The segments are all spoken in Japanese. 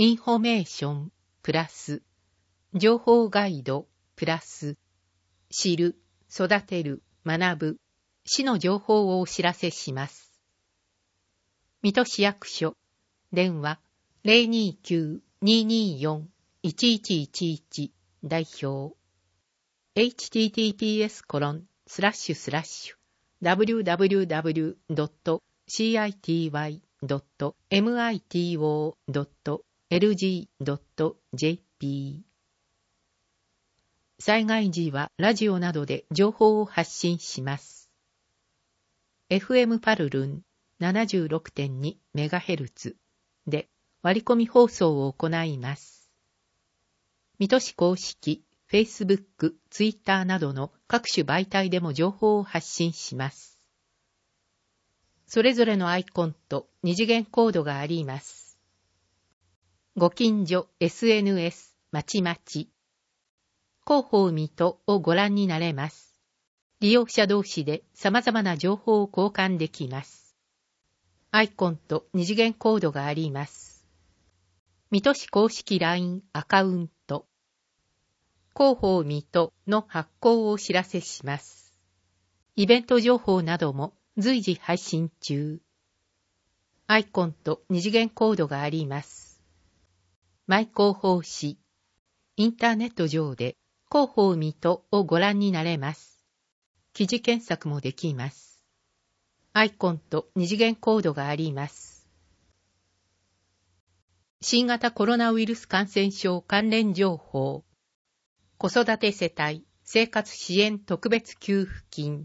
インフォメーションプラス情報ガイドプラス知る、育てる、学ぶ、市の情報をお知らせします。水戸市役所、電話 029-224-1111 代表 https://www.city.mito.lg.jp 災害時はラジオなどで情報を発信します。FM パルルン 76.2MHz で割り込み放送を行います。水戸市公式 Facebook、Twitter などの各種媒体でも情報を発信します。それぞれのアイコンと二次元コードがあります。ご近所 SNS まちまち広報水戸をご覧になれます。利用者同士で様々な情報を交換できます。アイコンと二次元コードがあります。水戸市公式 LINE アカウント。広報水戸の発行をお知らせします。イベント情報なども随時配信中。アイコンと二次元コードがあります。マイ広報誌。インターネット上で広報水戸をご覧になれます。記事検索もできます。アイコンと二次元コードがあります。新型コロナウイルス感染症関連情報。子育て世帯生活支援特別給付金。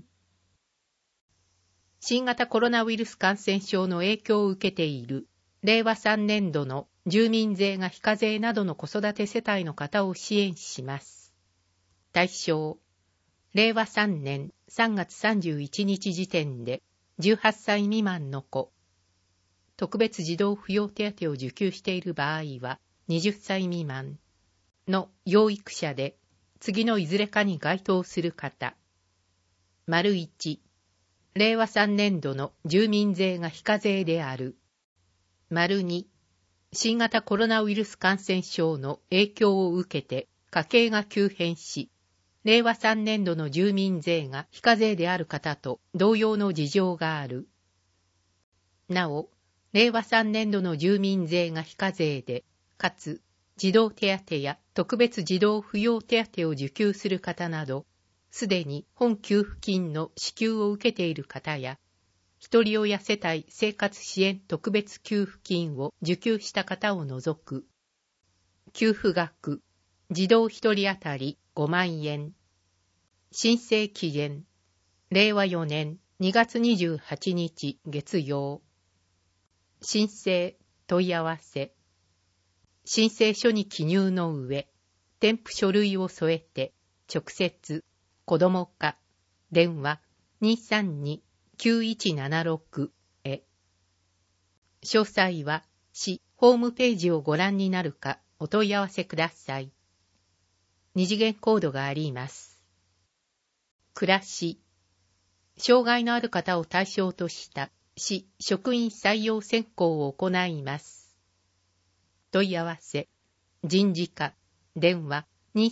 新型コロナウイルス感染症の影響を受けている令和3年度の住民税が非課税などの子育て世帯の方を支援します。対象、令和3年3月31日時点で18歳未満の子、特別児童扶養手当を受給している場合は20歳未満の養育者で次のいずれかに該当する方。丸1、令和3年度の住民税が非課税である。丸2、新型コロナウイルス感染症の影響を受けて家計が急変し、令和3年度の住民税が非課税である方と同様の事情がある。なお、令和3年度の住民税が非課税で、かつ児童手当や特別児童扶養手当を受給する方など、すでに本給付金の支給を受けている方や、一人親世帯生活支援特別給付金を受給した方を除く。給付額、児童一人当たり5万円。申請期限、令和4年2月28日月曜。申請、問い合わせ。申請書に記入の上、添付書類を添えて、直接、子ども課、電話232-9176へ。詳細は、市ホームページをご覧になるかお問い合わせください。二次元コードがあります。暮らし。障害のある方を対象とした市職員採用選考を行います。問い合わせ。人事課。電話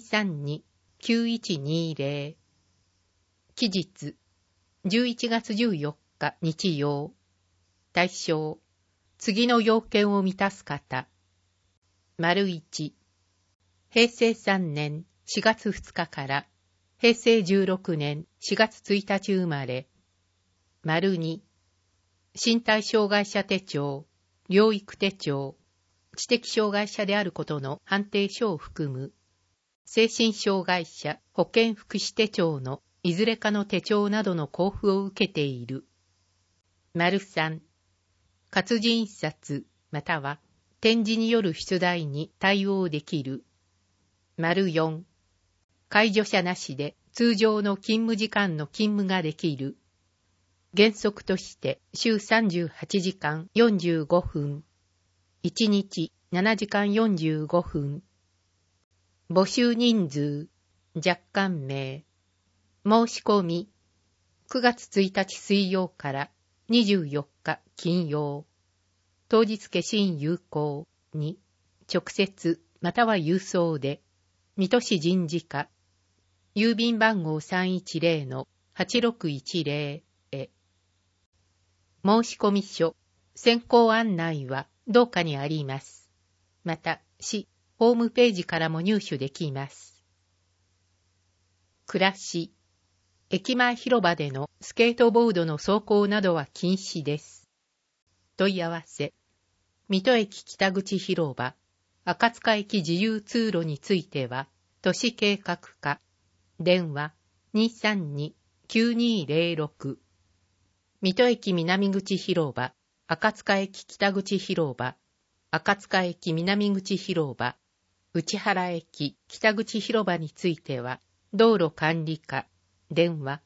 232-9120。期日。11月14日日曜。対象。次の要件を満たす方。丸1。平成3年4月2日から平成16年4月1日生まれ。丸2。身体障害者手帳、療育手帳、知的障害者であることの判定書を含む。精神障害者保健福祉手帳のいずれかの手帳などの交付を受けている。丸3。活字印刷または展示による出題に対応できる。丸4。介助者なしで通常の勤務時間の勤務ができる。原則として週38時間45分。1日7時間45分。募集人数、若干名。申し込み。9月1日水曜から24日金曜。当日消印有効に。 直接または郵送で、水戸市人事課、郵便番号 310-8610 へ。申込書、選考案内は同課にあります。また、市ホームページからも入手できます。暮らし、駅前広場でのスケートボードの走行などは禁止です。問い合わせ、水戸駅北口広場、赤塚駅自由通路については、都市計画課、電話 232-9206。水戸駅南口広場、赤塚駅北口広場、赤塚駅南口広場、内原駅北口広場については、道路管理課、電話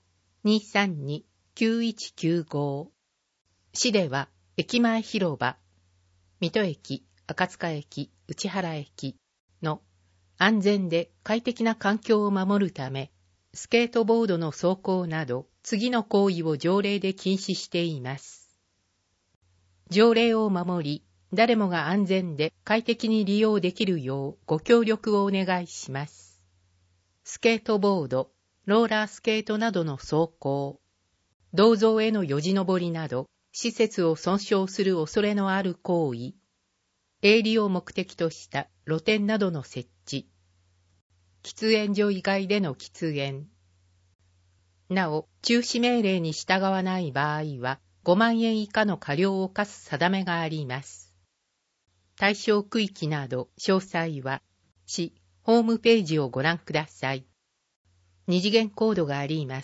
232-9195。市では、駅前広場、水戸駅、赤塚駅、内原駅の安全で快適な環境を守るため、スケートボードの走行など、次の行為を条例で禁止しています。条例を守り、誰もが安全で快適に利用できるようご協力をお願いします。スケートボード、ローラースケートなどの走行、銅像へのよじ登りなど、施設を損傷する恐れのある行為、営利を目的とした露店などの設置、喫煙所以外での喫煙。なお、中止命令に従わない場合は、5万円以下の過料を課す定めがあります。対象区域など詳細は、市ホームページをご覧ください。二次元コードがあります。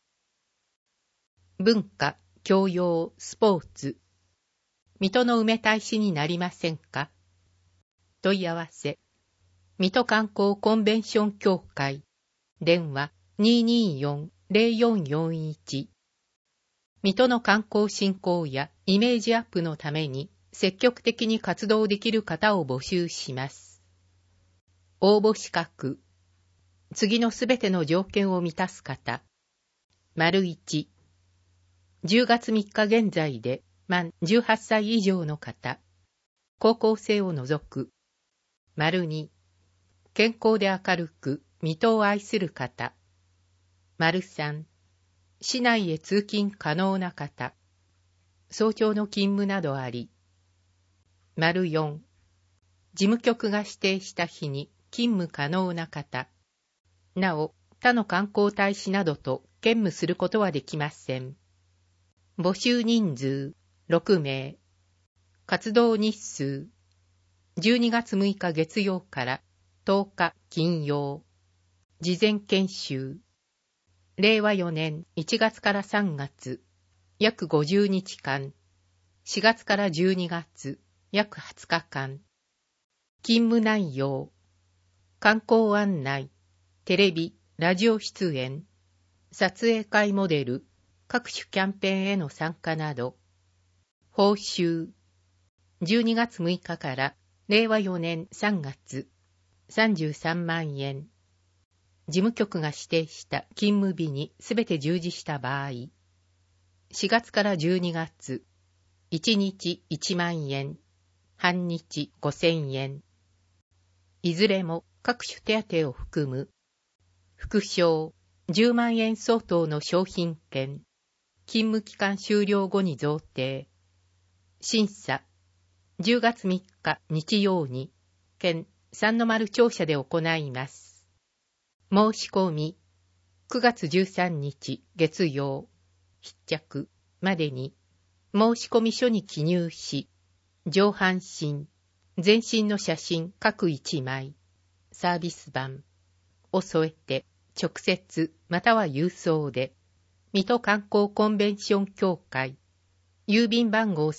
文化、教養、スポーツ。水戸の梅大使になりませんか？問い合わせ。水戸観光コンベンション協会。電話 224-0441。水戸の観光振興やイメージアップのために積極的に活動できる方を募集します。応募資格。次のすべての条件を満たす方。1、10月3日現在で満18歳以上の方。高校生を除く。2、健康で明るく水戸を愛する方。3、市内へ通勤可能な方。早朝の勤務などあり。4、事務局が指定した日に勤務可能な方。なお、他の観光大使などと兼務することはできません。募集人数6名。活動日数12月6日月曜から10日金曜。事前研修。令和4年1月から3月、約50日間。4月から12月、約20日間。勤務内容。観光案内、テレビ、ラジオ出演、撮影会モデル、各種キャンペーンへの参加など。報酬。12月6日から令和4年3月、33万円。事務局が指定した勤務日にすべて従事した場合。4月から12月、1日1万円、半日5000円。いずれも各種手当を含む。副賞、10万円相当の商品券。勤務期間終了後に贈呈。審査、10月3日日曜に、県三の丸庁舎で行います。申し込み、9月13日月曜、必着までに、申込書に記入し、上半身、全身の写真各1枚、サービス版を添えて、直接または郵送で、水戸観光コンベンション協会、郵便番号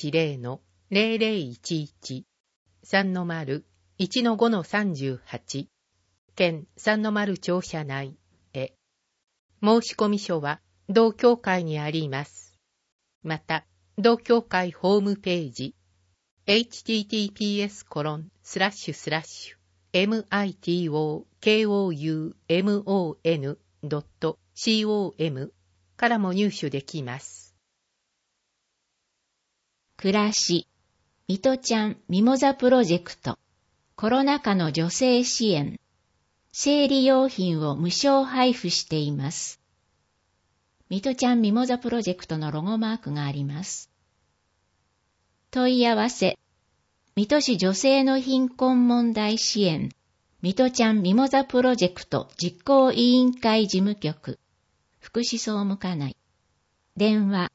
310-0011、3-1-5-38、県3-0庁舎内へ。申込書は同協会にあります。また、同協会ホームページ、https://mitokoumon.com からも入手できます。 暮らし水戸ちゃんミモザプロジェクト、コロナ禍の女性支援、生理用品を無償配布しています。水戸ちゃんミモザプロジェクトのロゴマークがあります。問い合わせ、水戸市女性の貧困問題支援、水戸ちゃんミモザプロジェクト実行委員会事務局、福祉総務課内。電話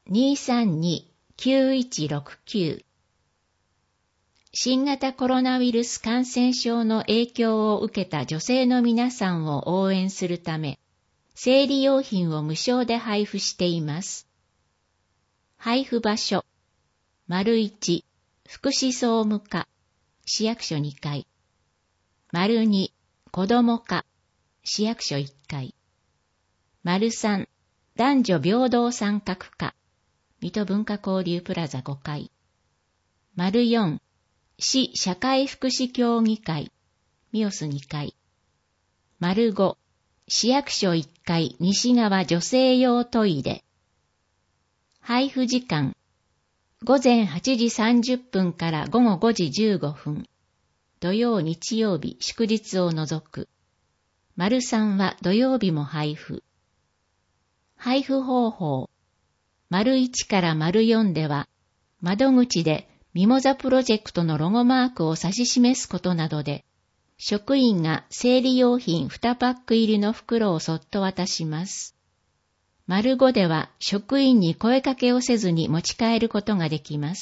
232-9169。新型コロナウイルス感染症の影響を受けた女性の皆さんを応援するため、生理用品を無償で配布しています。配布場所、1、福祉総務課、市役所2階。2、子ども課、市役所1階。3、男女平等参画課、水戸文化交流プラザ5階。4、市社会福祉協議会、ミオス2階。5、市役所1階西側女性用トイレ。配布時間、午前8時30分から午後5時15分。土曜日曜日祝日を除く。3は土曜日も配布。配布方法。1から4では、窓口でミモザプロジェクトのロゴマークを指し示すことなどで、職員が生理用品2パック入りの袋をそっと渡します。5では職員に声かけをせずに持ち帰ることができます。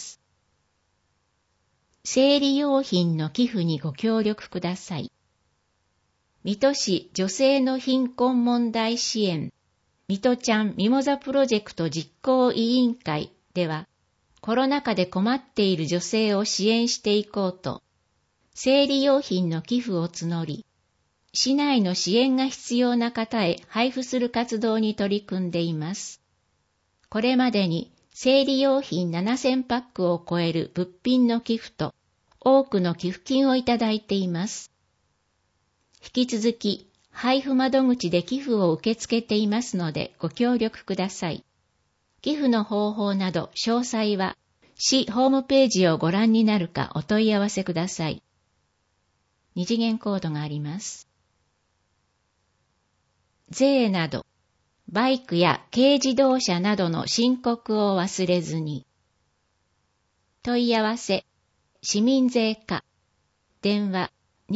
生理用品の寄付にご協力ください。水戸市女性の貧困問題支援、水戸ちゃんミモザプロジェクト実行委員会では、コロナ禍で困っている女性を支援していこうと、生理用品の寄付を募り、市内の支援が必要な方へ配布する活動に取り組んでいます。これまでに生理用品7000パックを超える物品の寄付と多くの寄付金をいただいています。引き続き配布窓口で寄付を受け付けていますのでご協力ください。寄付の方法など詳細は市ホームページをご覧になるかお問い合わせください。2次元コードがあります。税など、バイクや軽自動車などの申告を忘れずに。問い合わせ、市民税課、電話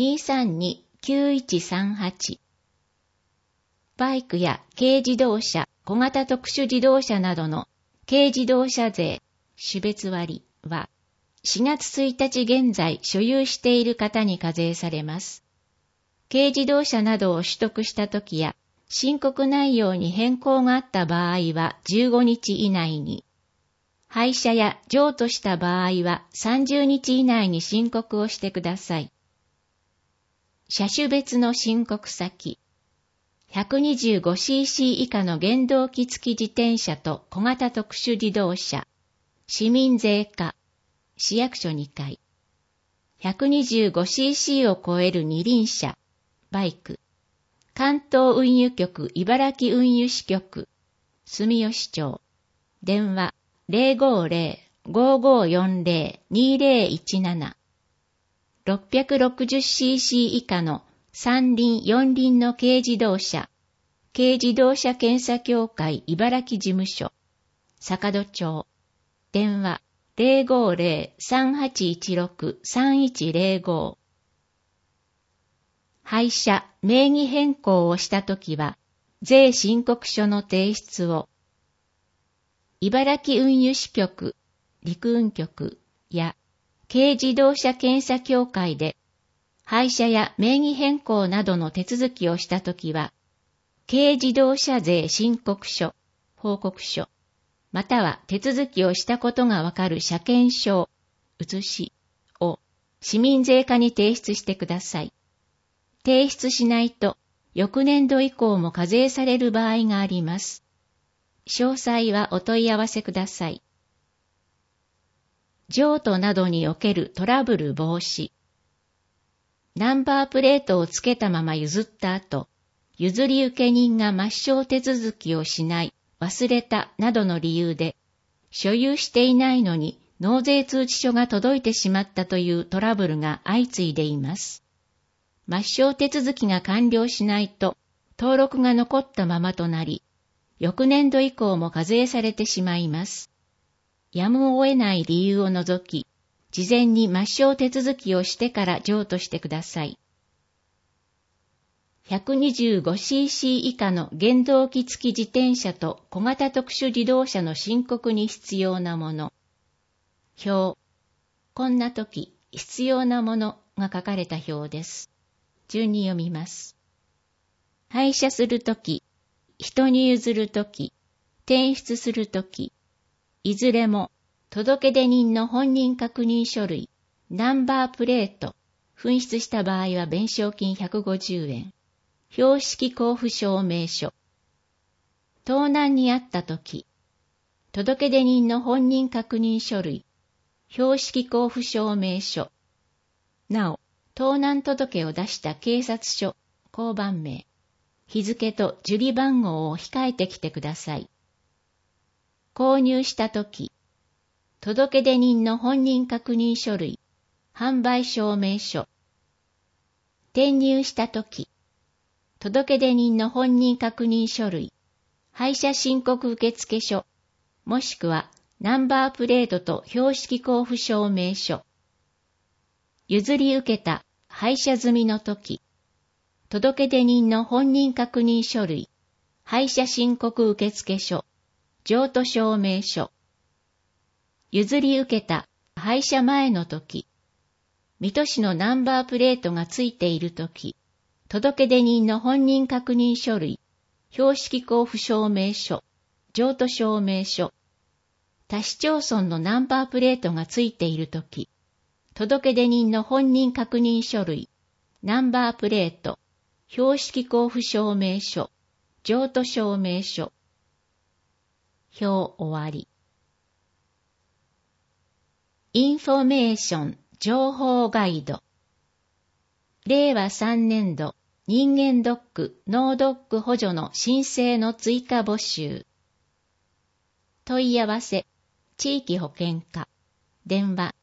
232-9138。バイクや軽自動車、小型特殊自動車などの軽自動車税、種別割は、4月1日現在所有している方に課税されます。軽自動車などを取得したときや、申告内容に変更があった場合は15日以内に、廃車や譲渡した場合は30日以内に申告をしてください。車種別の申告先、125cc 以下の原動機付き自転車と小型特殊自動車、市民税課、市役所2階、125cc を超える二輪車、バイク、関東運輸局茨城運輸支局、住吉町、電話 050-5540-2017、660cc 以下の三輪四輪の軽自動車、軽自動車検査協会茨城事務所、坂戸町、電話 050-3816-3105。廃車、名義変更をしたときは、税申告書の提出を、茨城運輸支局、陸運局や軽自動車検査協会で、廃車や名義変更などの手続きをしたときは、軽自動車税申告書、報告書、または手続きをしたことがわかる車検証、写しを市民税課に提出してください。提出しないと、翌年度以降も課税される場合があります。詳細はお問い合わせください。譲渡などにおけるトラブル防止。ナンバープレートをつけたまま譲った後、譲り受け人が抹消手続きをしない、忘れたなどの理由で、所有していないのに納税通知書が届いてしまったというトラブルが相次いでいます。抹消手続きが完了しないと登録が残ったままとなり、翌年度以降も課税されてしまいます。やむを得ない理由を除き、事前に抹消手続きをしてから譲渡してください。125cc 以下の原動機付き自転車と小型特殊自動車の申告に必要なもの。表。こんな時、必要なものが書かれた表です。順に読みます。廃車するとき、人に譲るとき、転出するとき、いずれも届出人の本人確認書類、ナンバープレート、紛失した場合は弁償金150円、標識交付証明書。盗難にあったとき、届出人の本人確認書類、標識交付証明書。なお、盗難届を出した警察署、交番名、日付と受理番号を控えてきてください。購入したとき、届出人の本人確認書類、販売証明書。転入したとき、届出人の本人確認書類、廃車申告受付書、もしくはナンバープレートと標識交付証明書。譲り受けた廃車済みのとき、届出人の本人確認書類、廃車申告受付書、譲渡証明書。譲り受けた廃車前のとき、水戸市のナンバープレートがついているとき、届出人の本人確認書類、標識交付証明書、譲渡証明書。他市町村のナンバープレートがついているとき、届出人の本人確認書類、ナンバープレート、標識交付証明書、譲渡証明書。表終わり。インフォメーション情報ガイド。令和3年度人間ドック・脳ドック補助の申請の追加募集。問い合わせ、地域保健課、電話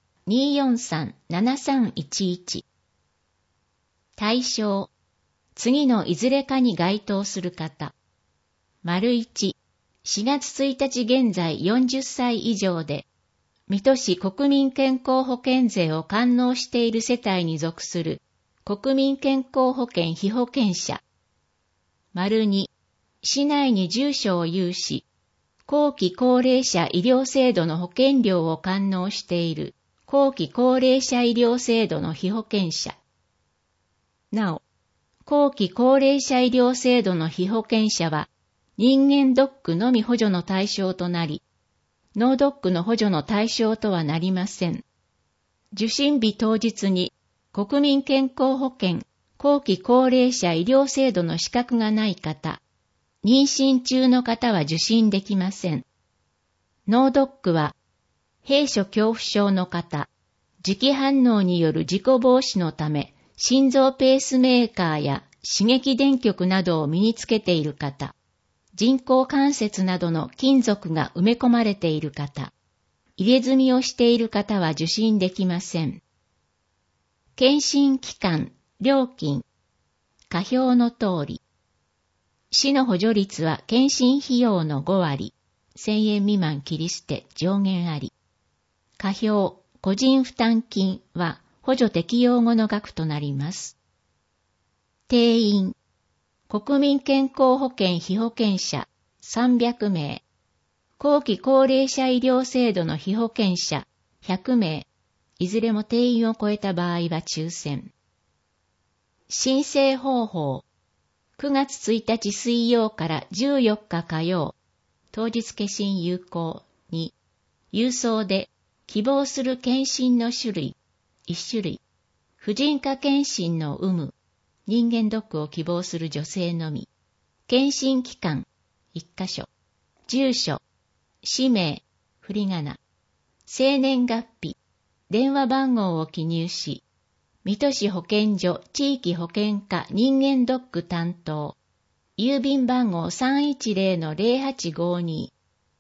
243-7311。対象、次のいずれかに該当する方。1、4月1日現在40歳以上で、水戸市国民健康保険税を完納している世帯に属する国民健康保険被保険者。2、市内に住所を有し、後期高齢者医療制度の保険料を完納している後期高齢者医療制度の被保険者。なお、後期高齢者医療制度の被保険者は人間ドックのみ補助の対象となり、脳ドックの補助の対象とはなりません。受診日当日に国民健康保険後期高齢者医療制度の資格がない方、妊娠中の方は受診できません。脳ドックは、閉所恐怖症の方、磁気反応による事故防止のため、心臓ペースメーカーや刺激電極などを身につけている方、人工関節などの金属が埋め込まれている方、入れ墨をしている方は受診できません。検診期間、料金、下表の通り。市の補助率は検診費用の5割、1000円未満切り捨て上限あり。下表、個人負担金は補助適用後の額となります。定員、国民健康保険被保険者300名、後期高齢者医療制度の被保険者100名、いずれも定員を超えた場合は抽選。申請方法、9月1日水曜から14日火曜、当日消印有効に、郵送で希望する検診の種類、1種類、婦人科検診の有無、人間ドックを希望する女性のみ、検診期間、1カ所、住所、氏名、振り仮名、生年月日、電話番号を記入し、水戸市保健所地域保健課人間ドック担当、郵便番号 310-0852、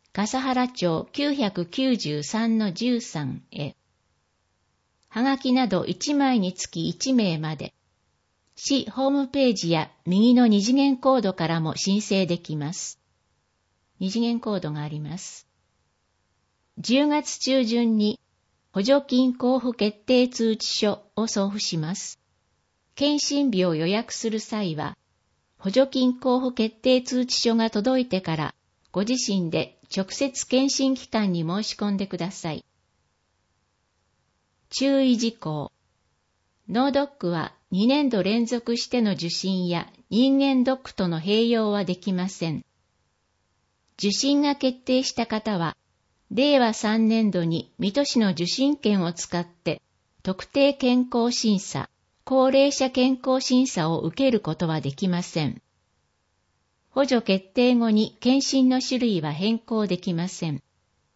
笠原町 993-13 へ。はがきなど1枚につき1名まで。市ホームページや右の二次元コードからも申請できます。二次元コードがあります。10月中旬に補助金交付決定通知書を送付します。検診日を予約する際は、補助金交付決定通知書が届いてからご自身で直接検診機関に申し込んでください。注意事項。脳ドックは2年度連続しての受診や人間ドックとの併用はできません。受診が決定した方は、令和3年度に水戸市の受診券を使って特定健康審査、高齢者健康審査を受けることはできません。補助決定後に検診の種類は変更できません。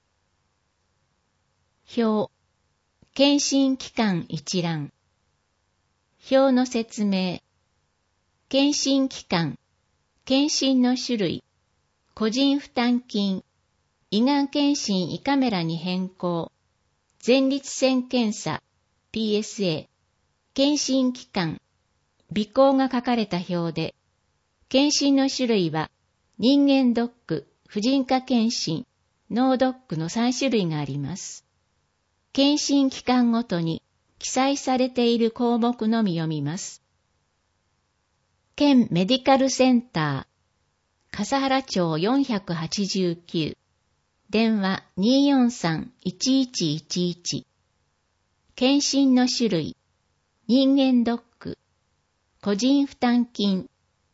表。検診期間一覧。表の説明。検診期間、検診の種類、個人負担金、胃がん検診胃カメラに変更、前立腺検査、PSA、検診期間、備考が書かれた表で、検診の種類は人間ドック、婦人科検診、脳ドックの3種類があります。検診期間ごとに記載されている項目のみ読みます。県メディカルセンター、笠原町489、電話 243-1111。検診の種類、人間ドック、個人負担金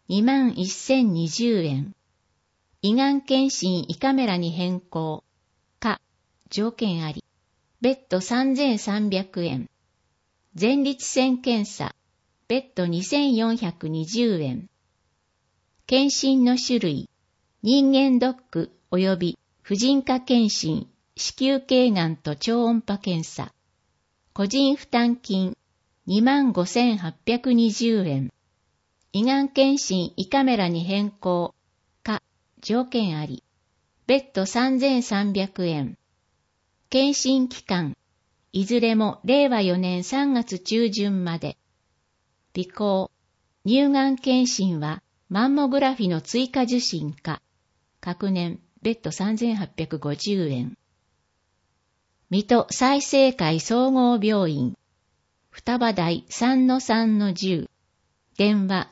21,020円。胃がん検診胃カメラに変更、か、条件あり。別途3,300円。前立腺検査、別途2,420円。検診の種類、人間ドック及び婦人科検診、子宮頸がんと超音波検査。個人負担金、25,820円。胃がん検診胃カメラに変更、か、条件あり。別途3,300円。検診期間、いずれも令和4年3月中旬まで。備考、乳がん検診はマンモグラフィの追加受診か、各年別途3,850円。水戸済生会総合病院、双葉台 3-3-10、電話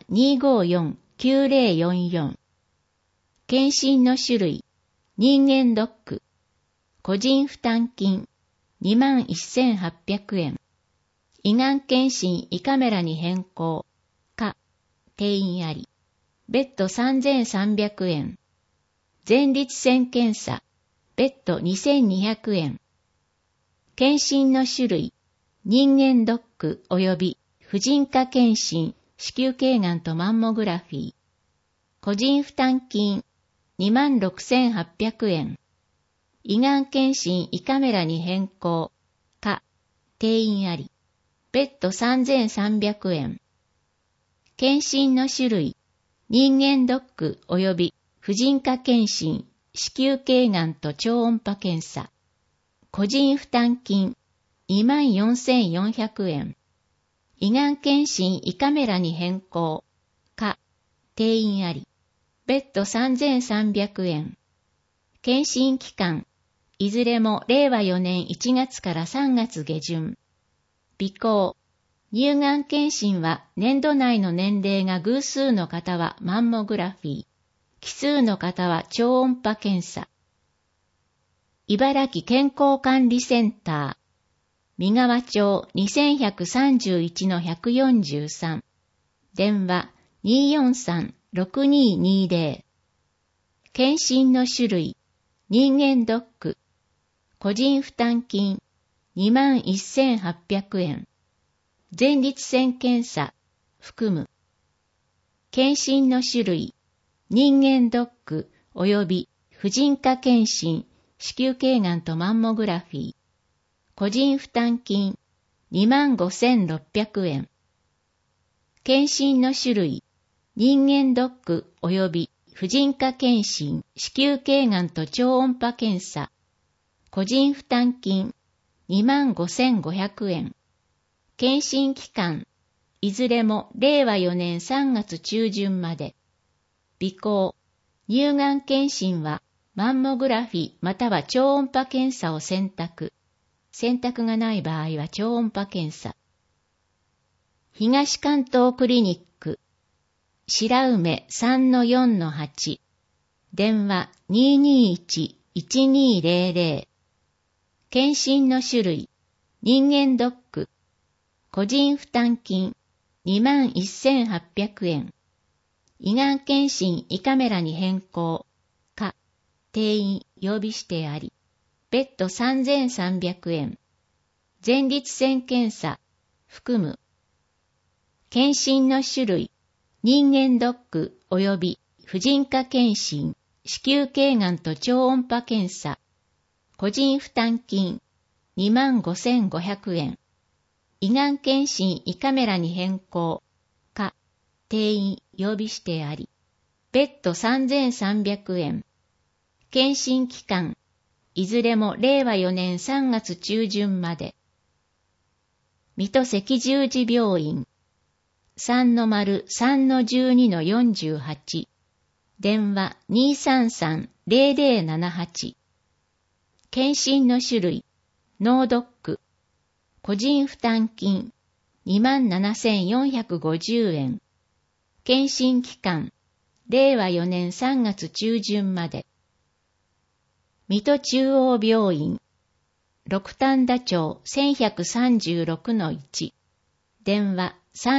254-9044。検診の種類、人間ドック、個人負担金21,800円。胃がん検診胃カメラに変更、か、定員あり。別途3,300円。前立腺検査、別途2,200円。検診の種類、人間ドック及び婦人科検診、子宮頸がんとマンモグラフィー。個人負担金26,800円。胃がん検診胃カメラに変更、か、定員あり。別途3,300円。検診の種類、人間ドック及び婦人科検診、子宮頸がんと超音波検査。個人負担金24,400円。胃がん検診胃カメラに変更、か、定員あり。別途3,300円。検診期間、いずれも令和4年1月から3月下旬。備考、乳がん検診は年度内の年齢が偶数の方はマンモグラフィー、奇数の方は超音波検査。茨城健康管理センター、三川町 2131-143、電話 243-6220。検診の種類、人間ドック、個人負担金21,800円。前立腺検査、含む。検診の種類、人間ドック及び婦人科検診、子宮頸がんとマンモグラフィー。個人負担金25,600円。検診の種類、人間ドック及び婦婦人科検診、子宮頸がんと超音波検査、個人負担金、25,500円。検診期間、いずれも令和4年3月中旬まで。備考、乳がん検診はマンモグラフィまたは超音波検査を選択。選択がない場合は超音波検査。東関東クリニック、白梅 3-4-8、電話 221-1200。検診の種類、人間ドック、個人負担金、21,800円。胃がん検診胃カメラに変更、か、定員、曜日指定あり、別途3,300円。前立腺検査、含む。検診の種類、人間ドック及び婦人科検診、子宮頸がんと超音波検査、個人負担金、25,500円。胃がん検診胃カメラに変更、か、定員、曜日指定あり、別途3,300円。検診期間、いずれも令和4年3月中旬まで。水戸赤十字病院、3-3-12-48、電話 233-0078。検診の種類、脳ドック、個人負担金、27,450円。検診期間、令和4年3月中旬まで。水戸中央病院、六反田町 1136-1、電話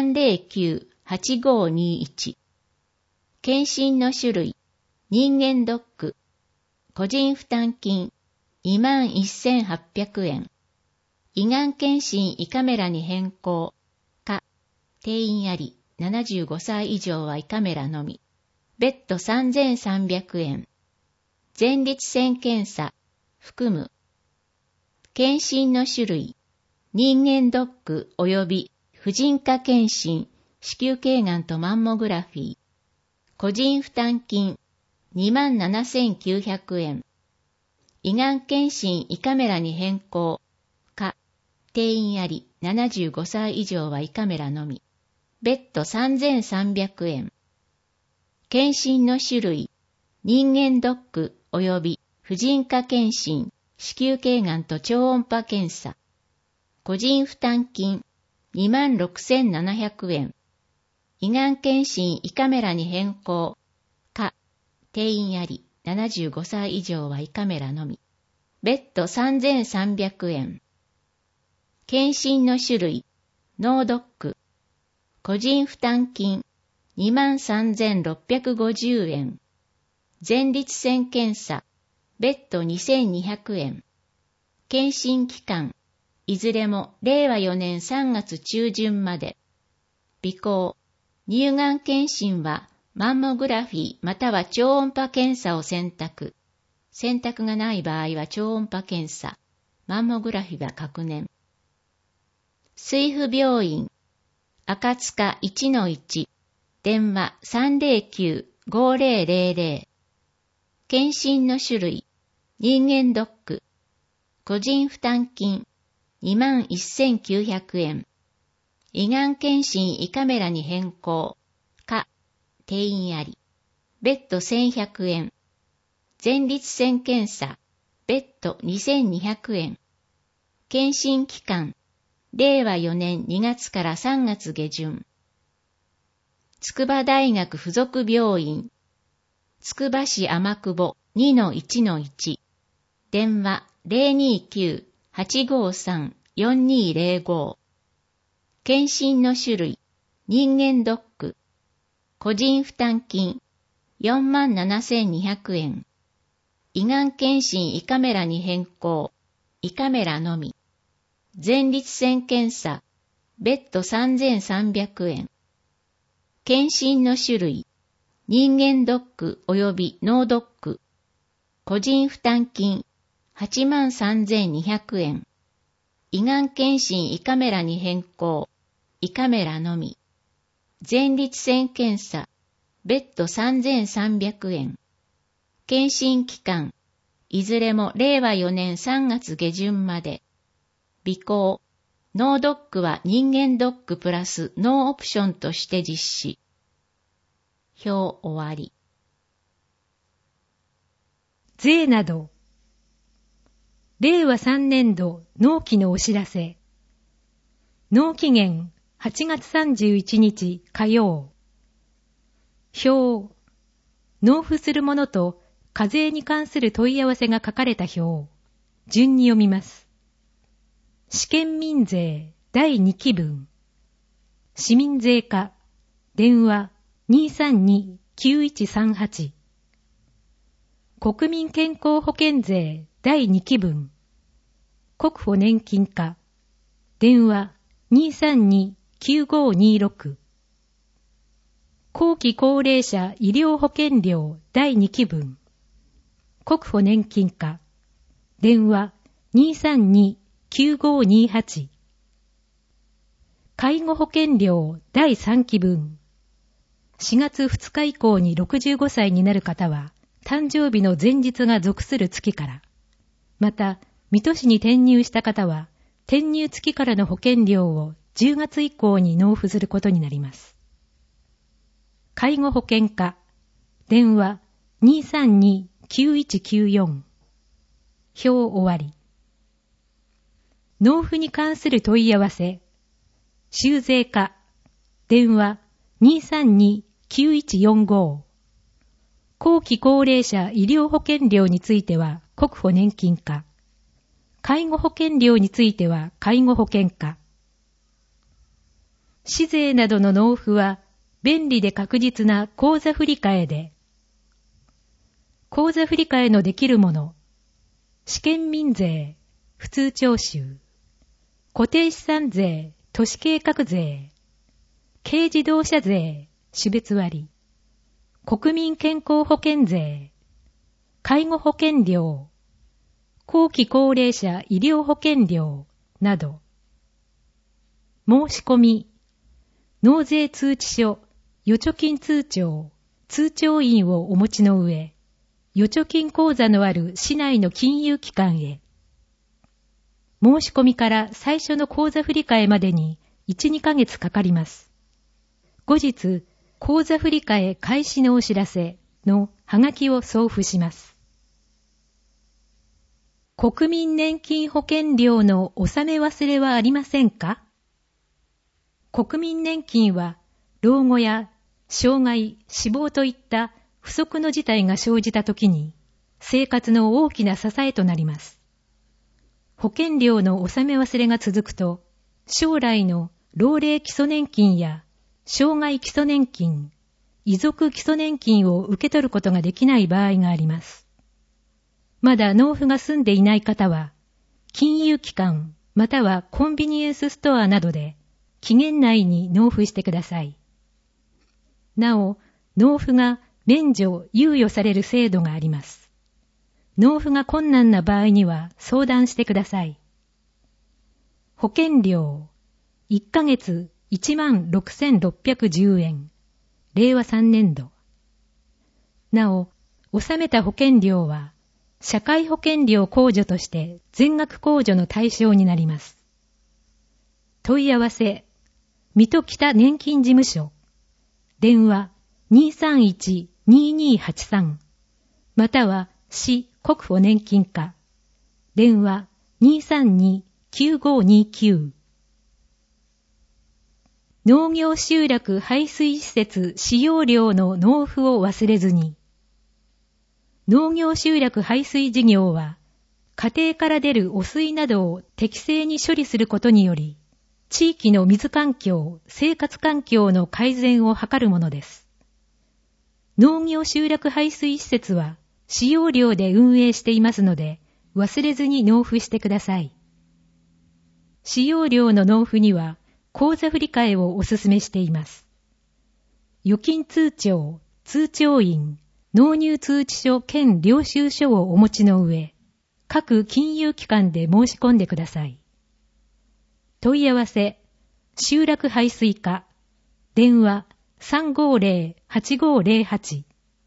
309-8521。検診の種類、人間ドック、個人負担金、21,800円。胃がん検診胃カメラに変更、か、定員あり、75歳以上は胃カメラのみ。別途3,300円。前立腺検査、含む。検診の種類、人間ドック及び婦人科検診、子宮頸がんとマンモグラフィー。個人負担金、27,900円。胃がん検診胃カメラに変更、か、定員あり、75歳以上は胃カメラのみ。別途3,300円。検診の種類、人間ドック及び婦人科検診、子宮頸がんと超音波検査。個人負担金、26,700円。胃がん検診胃カメラに変更、か、定員あり、75歳以上は胃カメラのみ。別途3,300円。検診の種類、脳ドック。個人負担金、23,650円。前立腺検査、別途2,200円。検診期間、いずれも令和4年3月中旬まで。備考、乳がん検診はマンモグラフィーまたは超音波検査を選択。選択がない場合は超音波検査。マンモグラフィーは確認。水府病院、赤塚 1-1、電話 309-5000。検診の種類、人間ドック。個人負担金、21,900円。胃がん検診胃カメラに変更、か、定員あり。別途1,100円。前立腺検査、別途2,200円。検診期間、令和4年2月から3月下旬。筑波大学附属病院、つくば市天久保 2-1-1、電話 029-853-4205。検診の種類、人間ドック。個人負担金、47,200円。胃がん検診胃カメラに変更、胃カメラのみ。前立腺検査、別途3,300円。検診の種類、人間ドック及び脳ドック。個人負担金、83,200円。胃がん検診胃カメラに変更、胃カメラのみ。前立腺検査、 別途3300円。検診期間、いずれも令和4年3月下旬まで。備考、脳ドックは人間ドックプラスノーオプションとして実施。表終わり。 税など。令和3年度納期のお知らせ。納期限8月31日火曜。表。納付するものと課税に関する問い合わせが書かれた表。順に読みます。試験民税第2期分。市民税課。電話 232-9138。国民健康保険税第2期分。国保年金課。電話 232-9526。後期高齢者医療保険料第2期分。国保年金課。電話 232-9528。介護保険料第3期分。4月2日以降に65歳になる方は、誕生日の前日が属する月から、また、水戸市に転入した方は、転入月からの保険料を10月以降に納付することになります。介護保険課。電話 232-9194。表終わり。納付に関する問い合わせ。修税課。電話 232-9145。後期高齢者医療保険料については国保年金課。介護保険料については介護保険課。市税などの納付は便利で確実な口座振替で。口座振替のできるもの。試験民税、普通徴収。固定資産税、都市計画税。軽自動車税、種別割。国民健康保険税、介護保険料、後期高齢者医療保険料など。申し込み、納税通知書、預貯金通帳、通帳印をお持ちの上、預貯金口座のある市内の金融機関へ。申し込みから最初の口座振替までに 1-2 ヶ月かかります。後日、口座振替開始のお知らせのハガキを送付します。国民年金保険料の納め忘れはありませんか？国民年金は老後や障害、死亡といった不測の事態が生じたときに生活の大きな支えとなります。保険料の納め忘れが続くと将来の老齢基礎年金や障害基礎年金、遺族基礎年金を受け取ることができない場合があります。まだ納付が済んでいない方は、金融機関またはコンビニエンスストアなどで期限内に納付してください。なお、納付が免除・猶予される制度があります。納付が困難な場合には相談してください。保険料、1ヶ月16,610円。令和3年度。なお、納めた保険料は、社会保険料控除として全額控除の対象になります。問い合わせ、水戸北年金事務所。電話 231-2283。または、市国保年金課。電話 232-9529。農業集落排水施設使用料の納付を忘れずに。農業集落排水事業は、家庭から出る汚水などを適正に処理することにより、地域の水環境、生活環境の改善を図るものです。農業集落排水施設は、使用料で運営していますので、忘れずに納付してください。使用料の納付には、口座振替をお勧めしています。預金通帳、通帳印、納入通知書兼領収書をお持ちの上、各金融機関で申し込んでください。問い合わせ、集落排水課、電話 350-8508。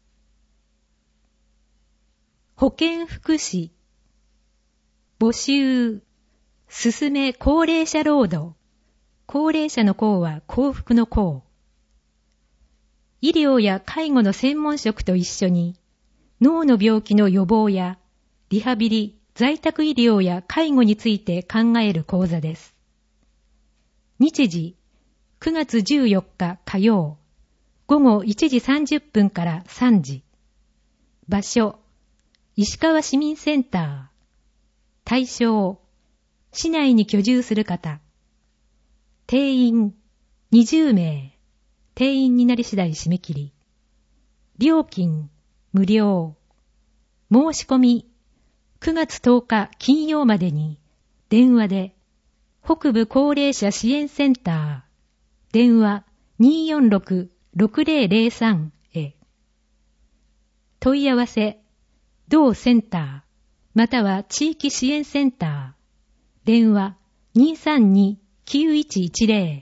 保健福祉募集進め高齢者労働。高齢者の功は幸福の功。医療や介護の専門職と一緒に脳の病気の予防やリハビリ、在宅医療や介護について考える講座です。日時9月14日火曜午後1時30分から3時。場所石川市民センター。対象市内に居住する方。定員20名。定員になり次第締め切り。料金無料。申し込み9月10日金曜までに電話で北部高齢者支援センター電話 246-6003 へ。問い合わせ同センターまたは地域支援センター電話 232-9110。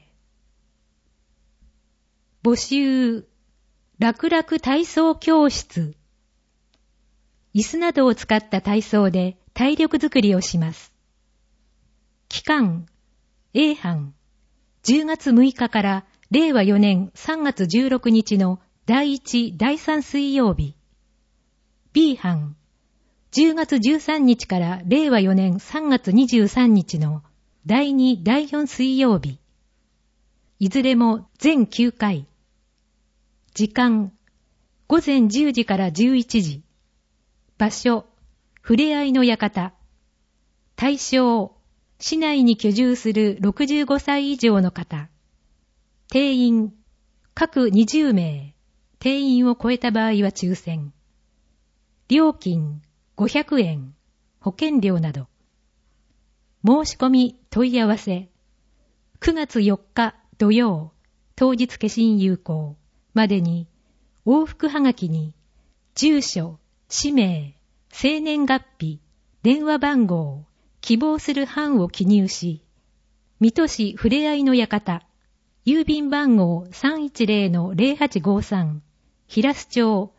募集楽々体操教室。椅子などを使った体操で体力づくりをします。期間 A 班10月6日から令和4年3月16日の第1、第3水曜日。B 班10月13日から令和4年3月23日の第2、第4水曜日。いずれも全9回。時間午前10時から11時。場所ふれあいの館。対象市内に居住する65歳以上の方。定員各20名。定員を超えた場合は抽選。料金500円。保険料など。申し込み問い合わせ9月4日土曜当日消印有効までに往復はがきに住所、氏名、生年月日、電話番号、希望する班を記入し、水戸市ふれあいの館、郵便番号 310-0853、平須町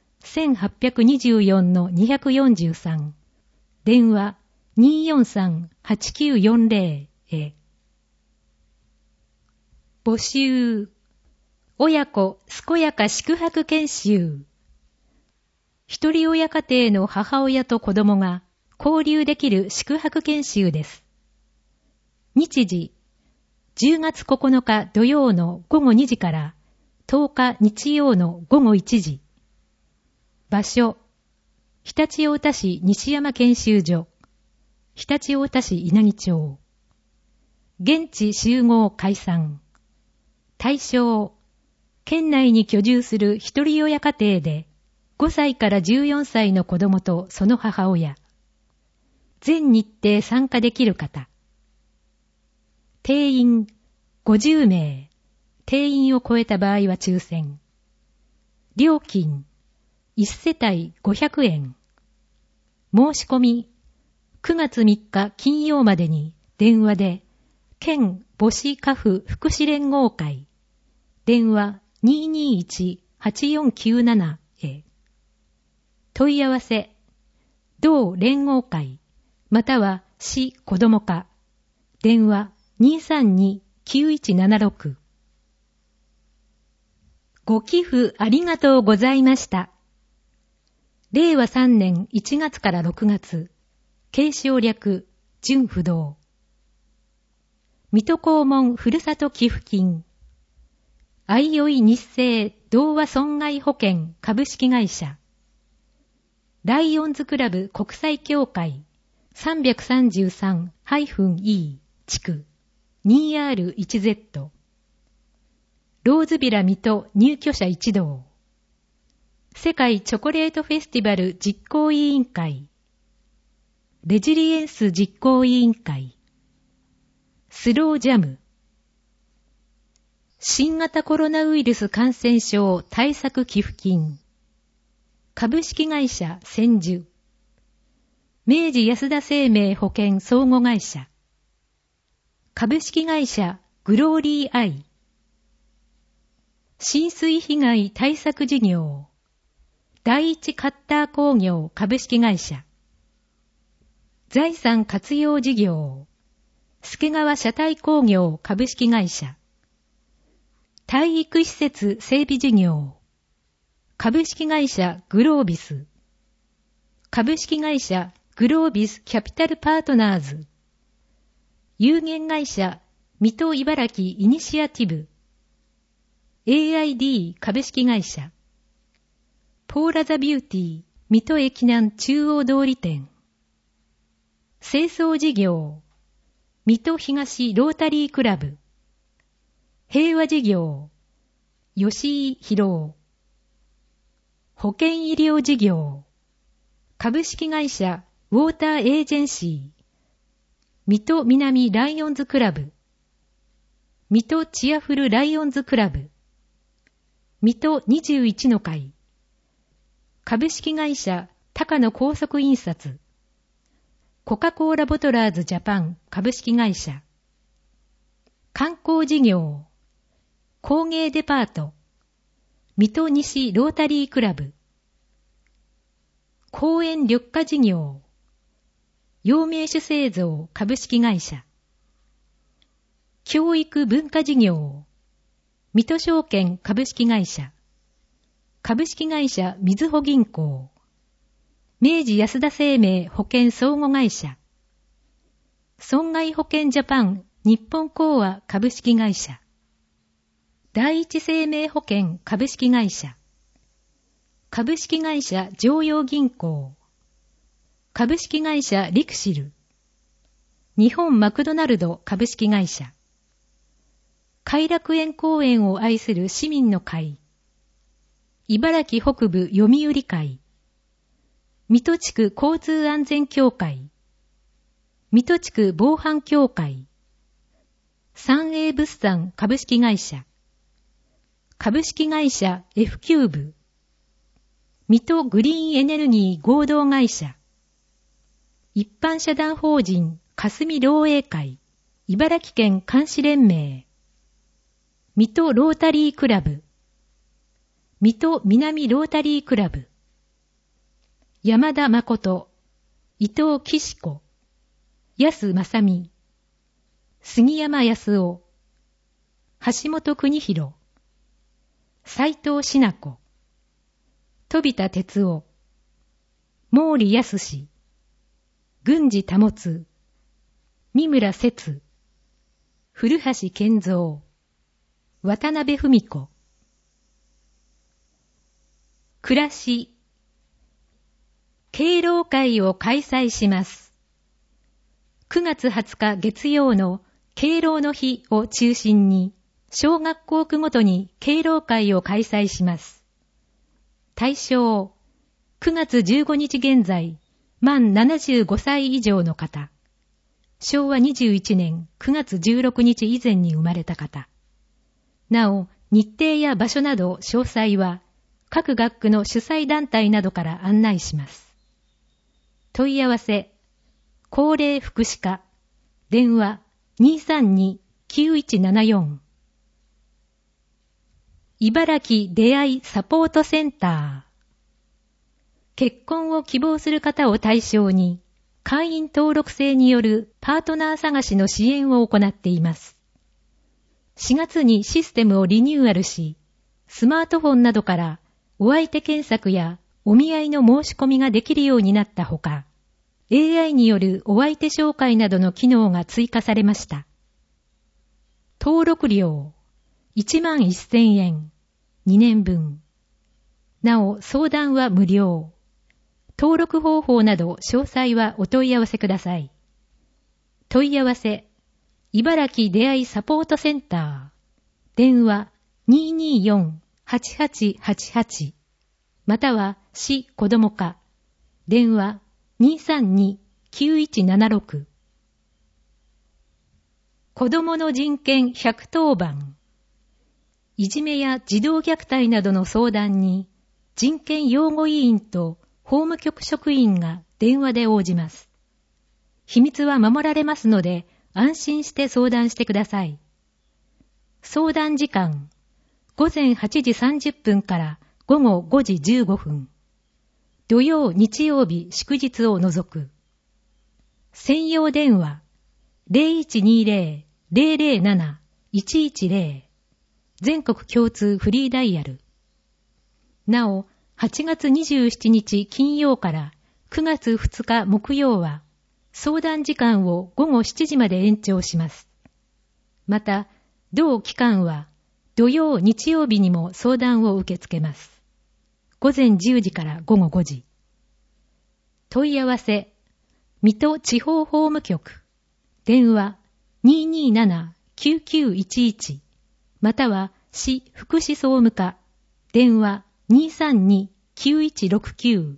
1824-243、電話 243-8940 へ。募集親子健やか宿泊研修。一人親家庭の母親と子供が交流できる宿泊研修です。日時10月9日土曜の午後2時から10日日曜の午後1時。場所常陸太田市西山研修所、常陸太田市稲城町。現地集合解散。対象県内に居住する一人親家庭で5歳から14歳の子供とその母親。全日程参加できる方。定員50名。定員を超えた場合は抽選。料金1世帯500円。申し込み9月3日金曜までに電話で県母子家父福祉連合会電話 221-8497 へ。問い合わせ同連合会または市子ども課電話 232-9176。 ご寄付ありがとうございました。令和3年1月から6月継承略準不動。水戸黄門ふるさと寄付金あいおい日生同和損害保険株式会社ライオンズクラブ国際協会 333-E 地区 2R1Z ローズビラ水戸入居者一同世界チョコレートフェスティバル実行委員会レジリエンス実行委員会スロージャム新型コロナウイルス感染症対策寄付金株式会社千住明治安田生命保険相互会社株式会社グローリーアイ浸水被害対策事業、第一カッター工業株式会社、財産活用事業、助川車体工業株式会社、体育施設整備事業、株式会社グロービス、株式会社グロービスキャピタルパートナーズ、有限会社水戸茨城イニシアティブ、AID 株式会社、ポーラザビューティー水戸駅南中央通り店、清掃事業、水戸東ロータリークラブ、平和事業、吉井広尾、保険医療事業、株式会社ウォーターエージェンシー、水戸南ライオンズクラブ、水戸チアフルライオンズクラブ、水戸21の会、株式会社高野高速印刷、コカ・コーラボトラーズジャパン株式会社、観光事業、工芸デパート、水戸西ロータリークラブ、公園緑化事業、陽明酒製造株式会社、教育文化事業、水戸証券株式会社、株式会社みずほ銀行、明治安田生命保険相互会社、損害保険ジャパン日本興亜株式会社、第一生命保険株式会社、株式会社常陽銀行、株式会社リクシル、日本マクドナルド株式会社、偕楽園公園を愛する市民の会、茨城北部読売会、水戸地区交通安全協会、水戸地区防犯協会、三栄物産株式会社、株式会社 F キューブ、水戸グリーンエネルギー合同会社、一般社団法人霞漏洩会、茨城県監視連盟、水戸ロータリークラブ、水戸南ロータリークラブ、山田誠、伊藤岸子、安正美、杉山康夫、橋本邦弘、斉藤しな子、飛田哲夫、毛利康史、郡司保、三村節、古橋健三、渡辺文子、暮らし、敬老会を開催します。9月20日月曜の敬老の日を中心に、小学校区ごとに敬老会を開催します。対象、9月15日現在、満75歳以上の方。昭和21年9月16日以前に生まれた方。なお、日程や場所など詳細は、各学区の主催団体などから案内します。問い合わせ、高齢福祉課、電話 232-9174。茨城出会いサポートセンター。結婚を希望する方を対象に、会員登録制によるパートナー探しの支援を行っています。4月にシステムをリニューアルし、スマートフォンなどからお相手検索やお見合いの申し込みができるようになったほか、AI によるお相手紹介などの機能が追加されました。登録料11,000円、2年分。なお、相談は無料。登録方法など詳細はお問い合わせください。問い合わせ、茨城出会いサポートセンター。電話 224-8888。または市子ども課。電話 232-9176。子どもの人権110番。いじめや児童虐待などの相談に、人権擁護委員と法務局職員が電話で応じます。秘密は守られますので、安心して相談してください。相談時間、 午前8時30分から午後5時15分。土曜、日曜日、祝日を除く。専用電話 0120-007-110 全国共通フリーダイヤル。なお、8月27日金曜から9月2日木曜は相談時間を午後7時まで延長します。また、同期間は土曜、日曜日にも相談を受け付けます。午前10時から午後5時。問い合わせ、水戸地方法務局、電話 227-9911 または市福祉総務課、電話 232-9169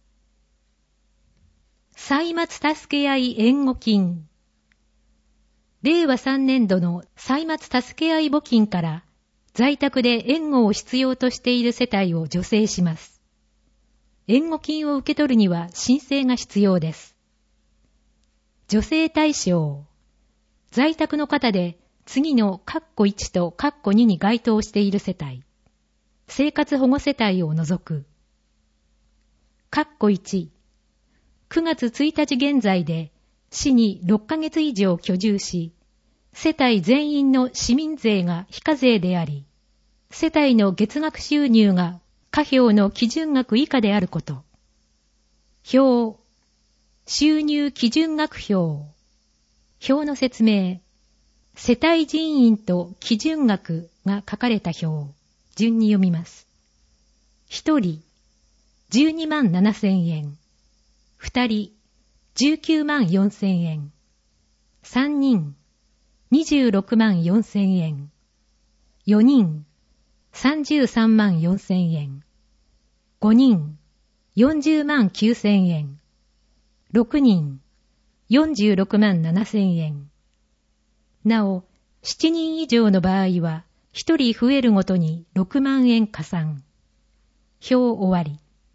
歳末助け合い援護金。令和3年度の歳末助け合い募金から在宅で援護を必要としている世帯を助成します。援護金を受け取るには申請が必要です。助成対象。在宅の方で次の括弧1と括弧2に該当している世帯。生活保護世帯を除く。括弧1。9月1日現在で市に6ヶ月以上居住し、世帯全員の市民税が非課税であり、世帯の月額収入が課票の基準額以下であること。表。収入基準額表。表の説明。世帯人員と基準額が書かれた表。順に読みます。1人、12万7,000円。2人、19万4,000円。3人、26万4,000円。4人、33万4,000円。5人、40万9,000円。6人、46万7,000円。なお、7人以上の場合は、1人増えるごとに6万円加算。表終わり。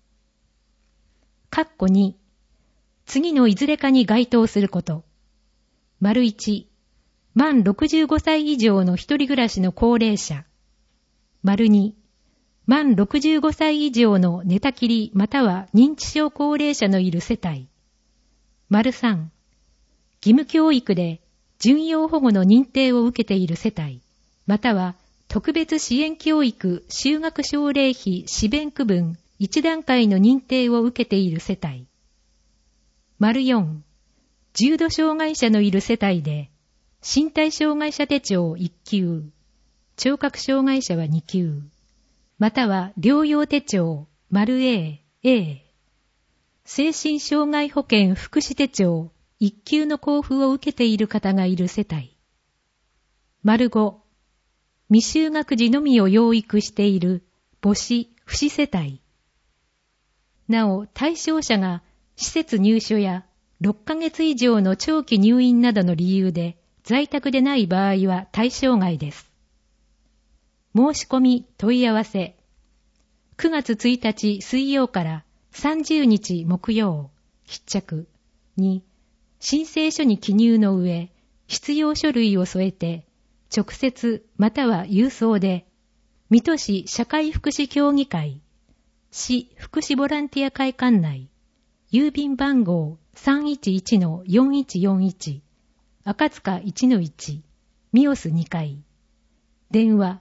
括弧2、次のいずれかに該当すること。丸1、満65歳以上の一人暮らしの高齢者。丸2、満65歳以上の寝たきりまたは認知症高齢者のいる世帯。丸3、義務教育で準養保護の認定を受けている世帯、または特別支援教育就学奨励費支弁区分1段階の認定を受けている世帯。丸4、重度障害者のいる世帯で、身体障害者手帳1級、聴覚障害者は2級、または療養手帳丸 A、精神障害保険福祉手帳1級の交付を受けている方がいる世帯。丸5、未就学児のみを養育している母子、父子世帯。なお、対象者が施設入所や6ヶ月以上の長期入院などの理由で在宅でない場合は対象外です。申し込み問い合わせ。9月1日水曜から30日木曜、必着に申請書に記入の上、必要書類を添えて、直接または郵送で、水戸市社会福祉協議会、市福祉ボランティア会館内、郵便番号 311-4141、赤塚 1-1、ミオス2階、電話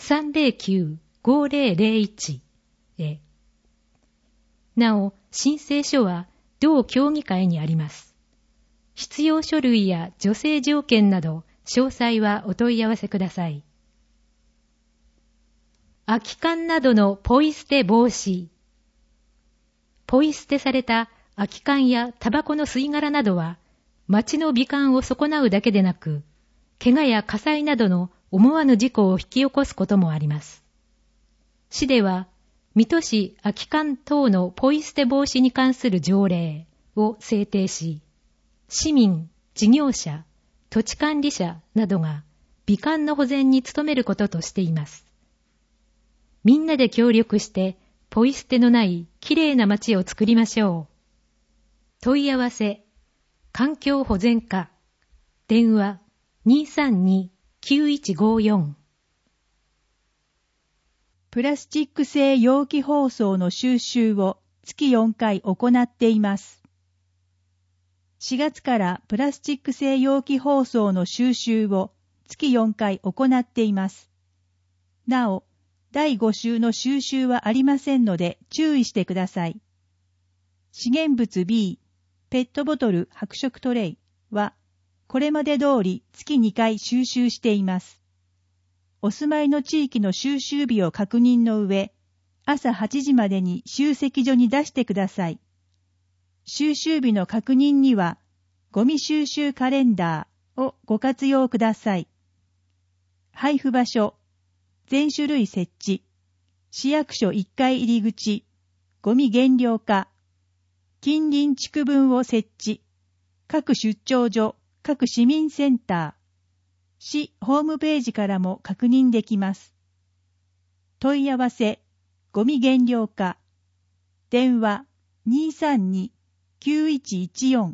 309-5001 へ。なお、申請書は同協議会にあります。必要書類や助成条件など、詳細はお問い合わせください。空き缶などのポイ捨て防止。ポイ捨てされた空き缶やタバコの吸い殻などは、街の美観を損なうだけでなく、怪我や火災などの思わぬ事故を引き起こすこともあります。市では、水戸市空き缶等のポイ捨て防止に関する条例を制定し、市民、事業者、土地管理者などが美観の保全に努めることとしています。みんなで協力してポイ捨てのないきれいな街を作りましょう。問い合わせ、環境保全課、電話 232-9154 プラスチック製容器包装の収集を月4回行っています。4月からプラスチック製容器包装の収集を月4回行っています。なお、第5週の収集はありませんので注意してください。資源物 B、ペットボトル白色トレイは、これまで通り月2回収集しています。お住まいの地域の収集日を確認の上、朝8時までに集積所に出してください。収集日の確認には、ゴミ収集カレンダーをご活用ください。配布場所、全種類設置、市役所1階入り口、ゴミ減量化、近隣地区分を設置、各出張所、各市民センター、市ホームページからも確認できます。問い合わせ、ゴミ減量化、電話 232-9114。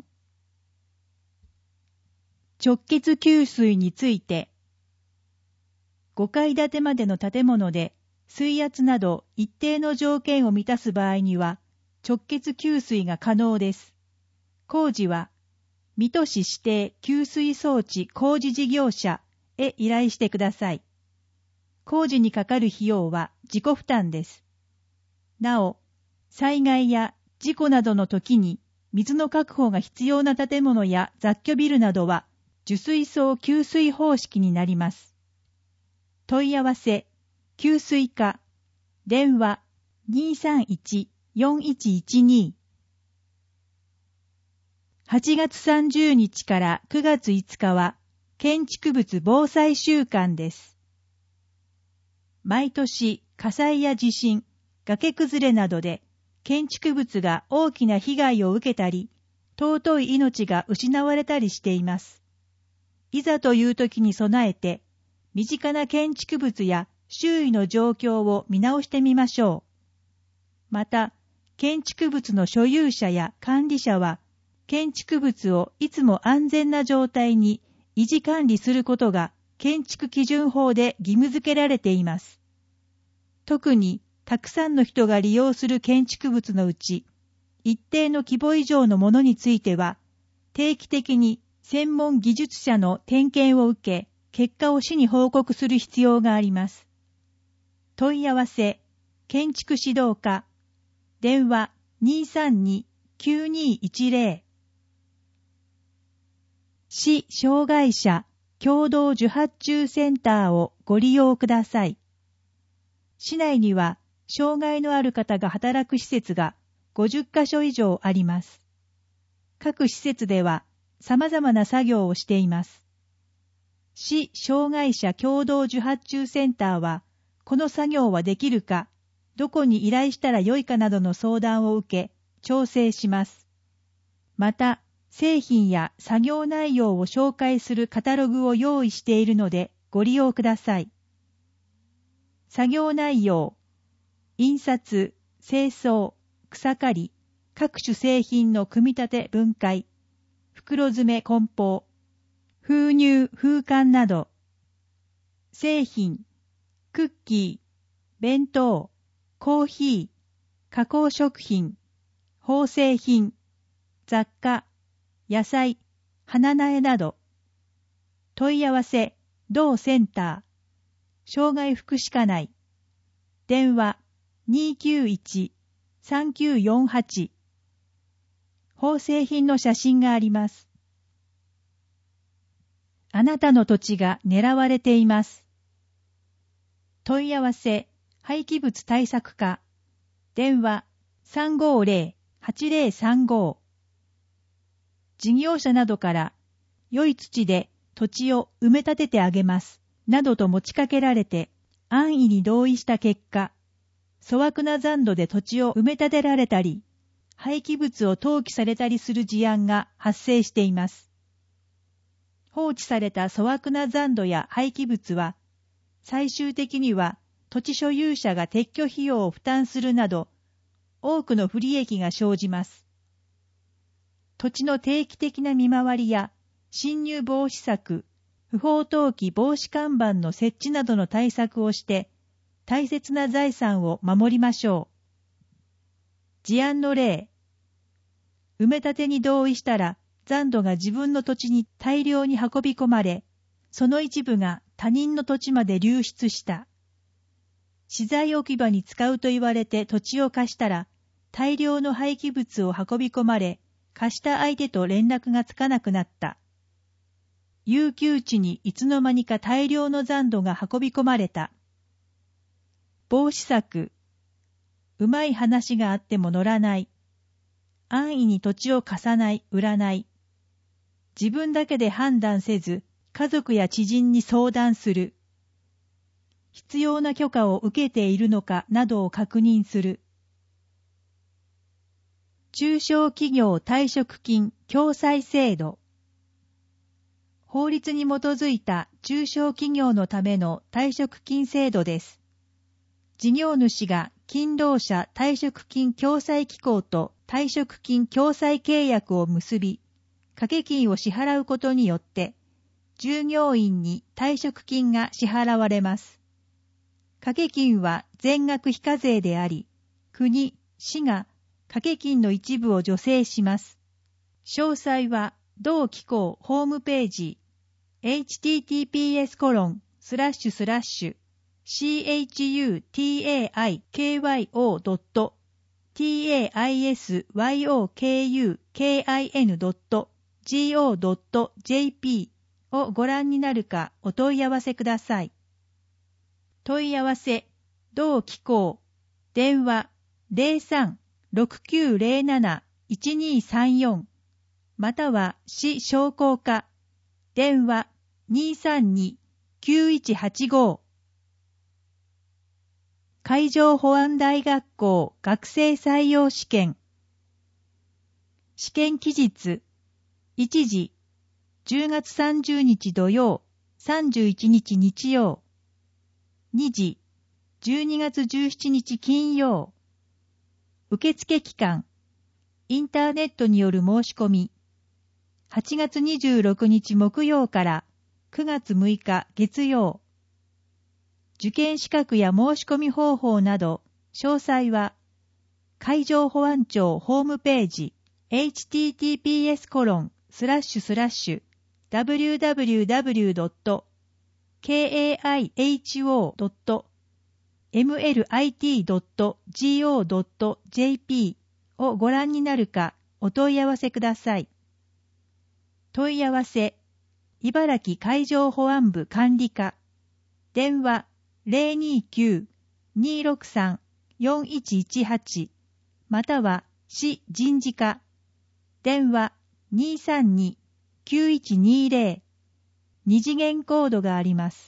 直結給水について、5階建てまでの建物で水圧など一定の条件を満たす場合には直結給水が可能です。工事は水戸市指定給水装置工事事業者へ依頼してください。工事にかかる費用は自己負担です。なお、災害や事故などの時に水の確保が必要な建物や雑居ビルなどは受水槽給水方式になります。問い合わせ、給水課、電話 231-4112。8月30日から9月5日は建築物防災週間です。毎年火災や地震、崖崩れなどで建築物が大きな被害を受けたり、尊い命が失われたりしています。いざという時に備えて、身近な建築物や周囲の状況を見直してみましょう。また、建築物の所有者や管理者は、建築物をいつも安全な状態に維持管理することが建築基準法で義務付けられています。特にたくさんの人が利用する建築物のうち、一定の規模以上のものについては、定期的に専門技術者の点検を受け、結果を市に報告する必要があります。問い合わせ、建築指導課、電話 232-9210。市障害者共同受発注センターをご利用ください。市内には障害のある方が働く施設が50カ所以上あります。各施設では様々な作業をしています。市障害者共同受発注センターは、この作業はできるか、どこに依頼したらよいかなどの相談を受け、調整します。また、製品や作業内容を紹介するカタログを用意しているのでご利用ください。作業内容、印刷、清掃、草刈り、各種製品の組み立て分解、袋詰め梱包、封入封管など、製品、クッキー、弁当、コーヒー、加工食品、縫製品、雑貨、野菜、花苗など、問い合わせ、同センター、障害福祉課内、電話 291-3948、縫製品の写真があります。あなたの土地が狙われています。問い合わせ、廃棄物対策課、電話 350-8035。事業者などから良い土で土地を埋め立ててあげますなどと持ちかけられて安易に同意した結果、粗悪な残土で土地を埋め立てられたり、廃棄物を投棄されたりする事案が発生しています。放置された粗悪な残土や廃棄物は、最終的には土地所有者が撤去費用を負担するなど、多くの不利益が生じます。土地の定期的な見回りや侵入防止策、不法投棄防止看板の設置などの対策をして、 大切な財産を守りましょう。事案の例。埋め立てに同意したら、残土が自分の土地に大量に運び込まれ、その一部が他人の土地まで流出した。資材置き場に使うと言われて土地を貸したら、大量の廃棄物を運び込まれ、貸した相手と連絡がつかなくなった。遊休地にいつの間にか大量の残土が運び込まれた。防止策。うまい話があっても乗らない。安易に土地を貸さない、売らない。自分だけで判断せず、家族や知人に相談する。必要な許可を受けているのかなどを確認する。中小企業退職金共済制度。法律に基づいた中小企業のための退職金制度です。事業主が勤労者退職金共済機構と退職金共済契約を結び、掛け金を支払うことによって、従業員に退職金が支払われます。掛け金は全額非課税であり、国、市が掛け金の一部を助成します。詳細は同機構ホームページ https://CHUTAIKYO.TAISYOKIN.go.jp をご覧になるかお問い合わせください。問い合わせ、同機構、電話 03-6907-1234 または市商工課、電話 232-9185 海上保安大学校学生採用試験試験期日1時10月30日土曜31日日曜2時12月17日金曜受付期間インターネットによる申し込み8月26日木曜から9月6日月曜受験資格や申し込み方法など詳細は海上保安庁ホームページ https://www.kaiho.mlit.go.jp をご覧になるかお問い合わせください。問い合わせ、茨城海上保安部管理課、電話 029-263-4118 または市人事課、電話 232-9120 二次元コードがあります。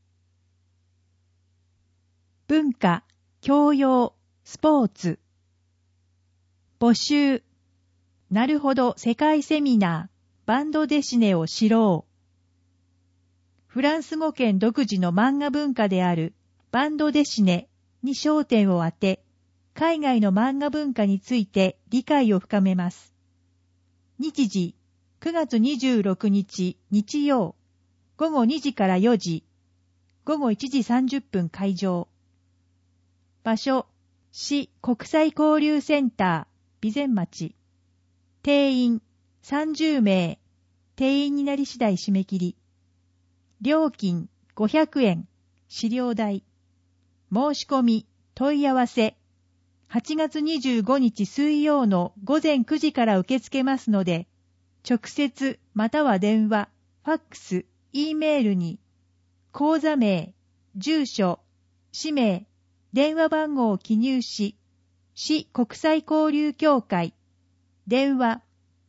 文化、教養、スポーツ。募集。なるほど世界セミナー、バンドデシネを知ろう。フランス語圏独自の漫画文化であるバンドデシネに焦点を当て、海外の漫画文化について理解を深めます。日時、9月26日日曜、午後2時から4時、午後1時30分会場。場所、市国際交流センター、備前町。定員、30名。定員になり次第締め切り。料金、500円。資料代。申し込み、問い合わせ。8月25日水曜の午前9時から受け付けますので、直接または電話、ファックス、E メールに、口座名、住所、氏名、電話番号を記入し、市国際交流協会、電話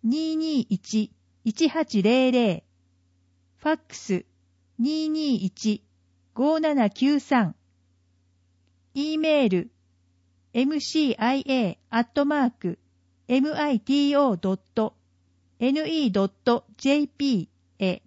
221-1800、ファックス 221-5793、E メール mcia@mito.ne.jp へ。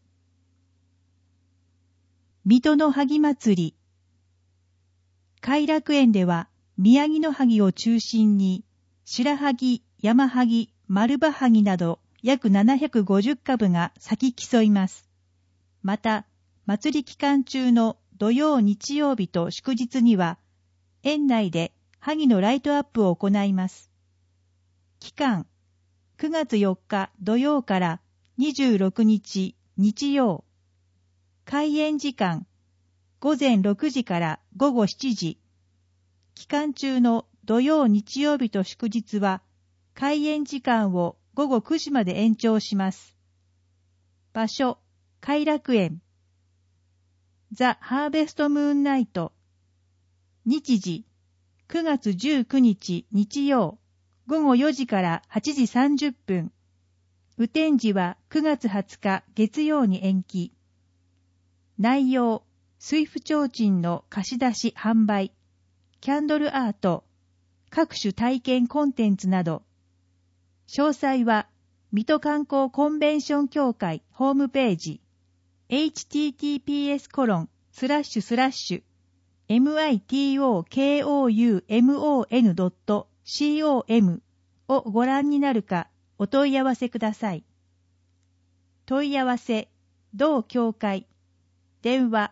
水戸の萩祭り。偕楽園では宮城の萩を中心に白萩、山萩、丸葉萩など約750株が咲き競います。また、祭り期間中の土曜日曜日と祝日には、園内で萩のライトアップを行います。期間、9月4日土曜から26日日曜。開園時間、午前6時から午後7時。期間中の土曜日曜日と祝日は、開園時間を午後9時まで延長します。場所、偕楽園。ザ・ハーベストムーンナイト。日時、9月19日日曜、午後4時から8時30分。雨天時は9月20日月曜に延期。内容、水府提灯の貸し出し販売、キャンドルアート、各種体験コンテンツなど。詳細は、水戸観光コンベンション協会ホームページ、https://mitokoumon.com をご覧になるかお問い合わせください。問い合わせ、同協会、電話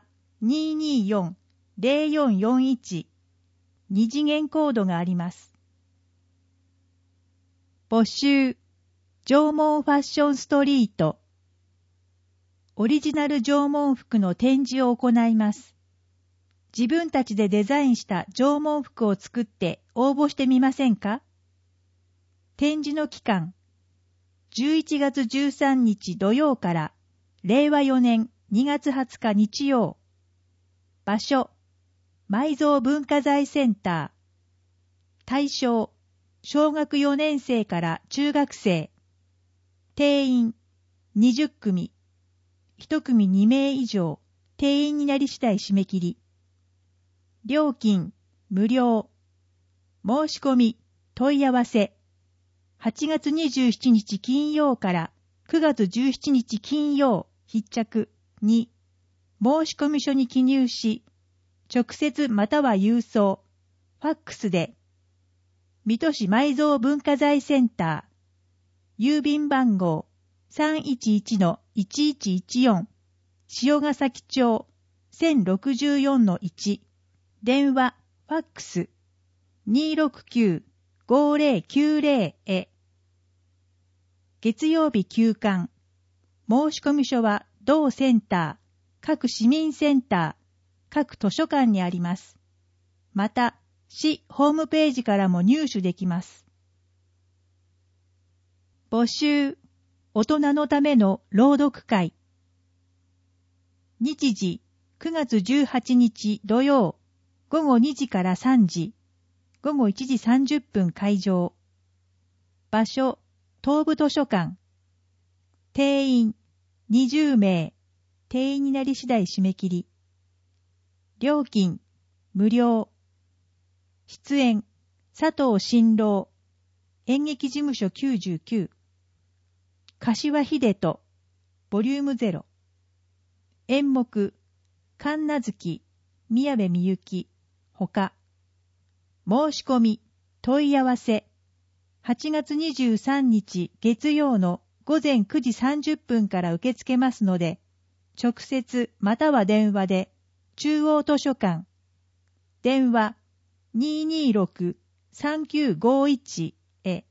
224-0441、二次元コードがあります。募集、縄文ファッションストリート。オリジナル縄文服の展示を行います。自分たちでデザインした縄文服を作って応募してみませんか？展示の期間、11月13日土曜から令和4年2月20日日曜。場所、埋蔵文化財センター。対象、小学4年生から中学生。定員、20組。1組2名以上。定員になり次第締め切り。料金、無料。申し込み、問い合わせ。8月27日金曜から9月17日金曜必着に、申し込み書に記入し、直接または郵送、ファックスで、水戸市埋蔵文化財センター、郵便番号 311-1114、塩ヶ崎町 1064-1、電話、ファックス 269-5090 へ。月曜日休館。申し込み書は同センター、各市民センター、各図書館にあります。また、市ホームページからも入手できます。募集、大人のための朗読会。日時、9月18日土曜、午後2時から3時、午後1時30分開場。場所、東部図書館。定員、20名。定員になり次第締め切り。料金、無料。出演、佐藤新郎。演劇事務所99。柏秀人。ボリューム0。演目、神奈月、宮部みゆき。他。申し込み、問い合わせ。8月23日月曜の午前9時30分から受け付けますので、直接または電話で、中央図書館。電話 226-3951 へ。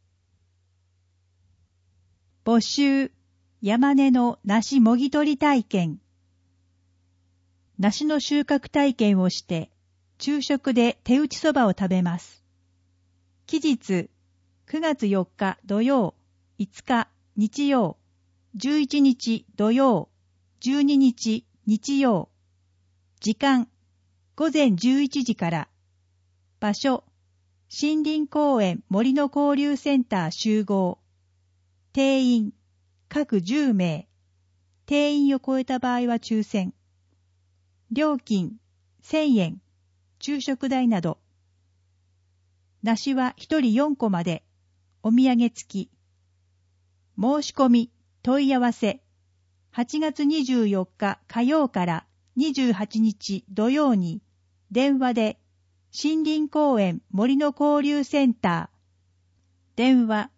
募集、山根の梨もぎ取り体験。梨の収穫体験をして、昼食で手打ちそばを食べます。期日、9月4日土曜、5日日曜、11日土曜、12日日曜。時間、午前11時から。場所、森林公園森の交流センター集合。定員、各10名。定員を超えた場合は抽選。料金、1000円。昼食代など。梨は1人4個まで。お土産付き。申し込み、問い合わせ。8月24日火曜から28日土曜に、電話で、森林公園森の交流センター。電話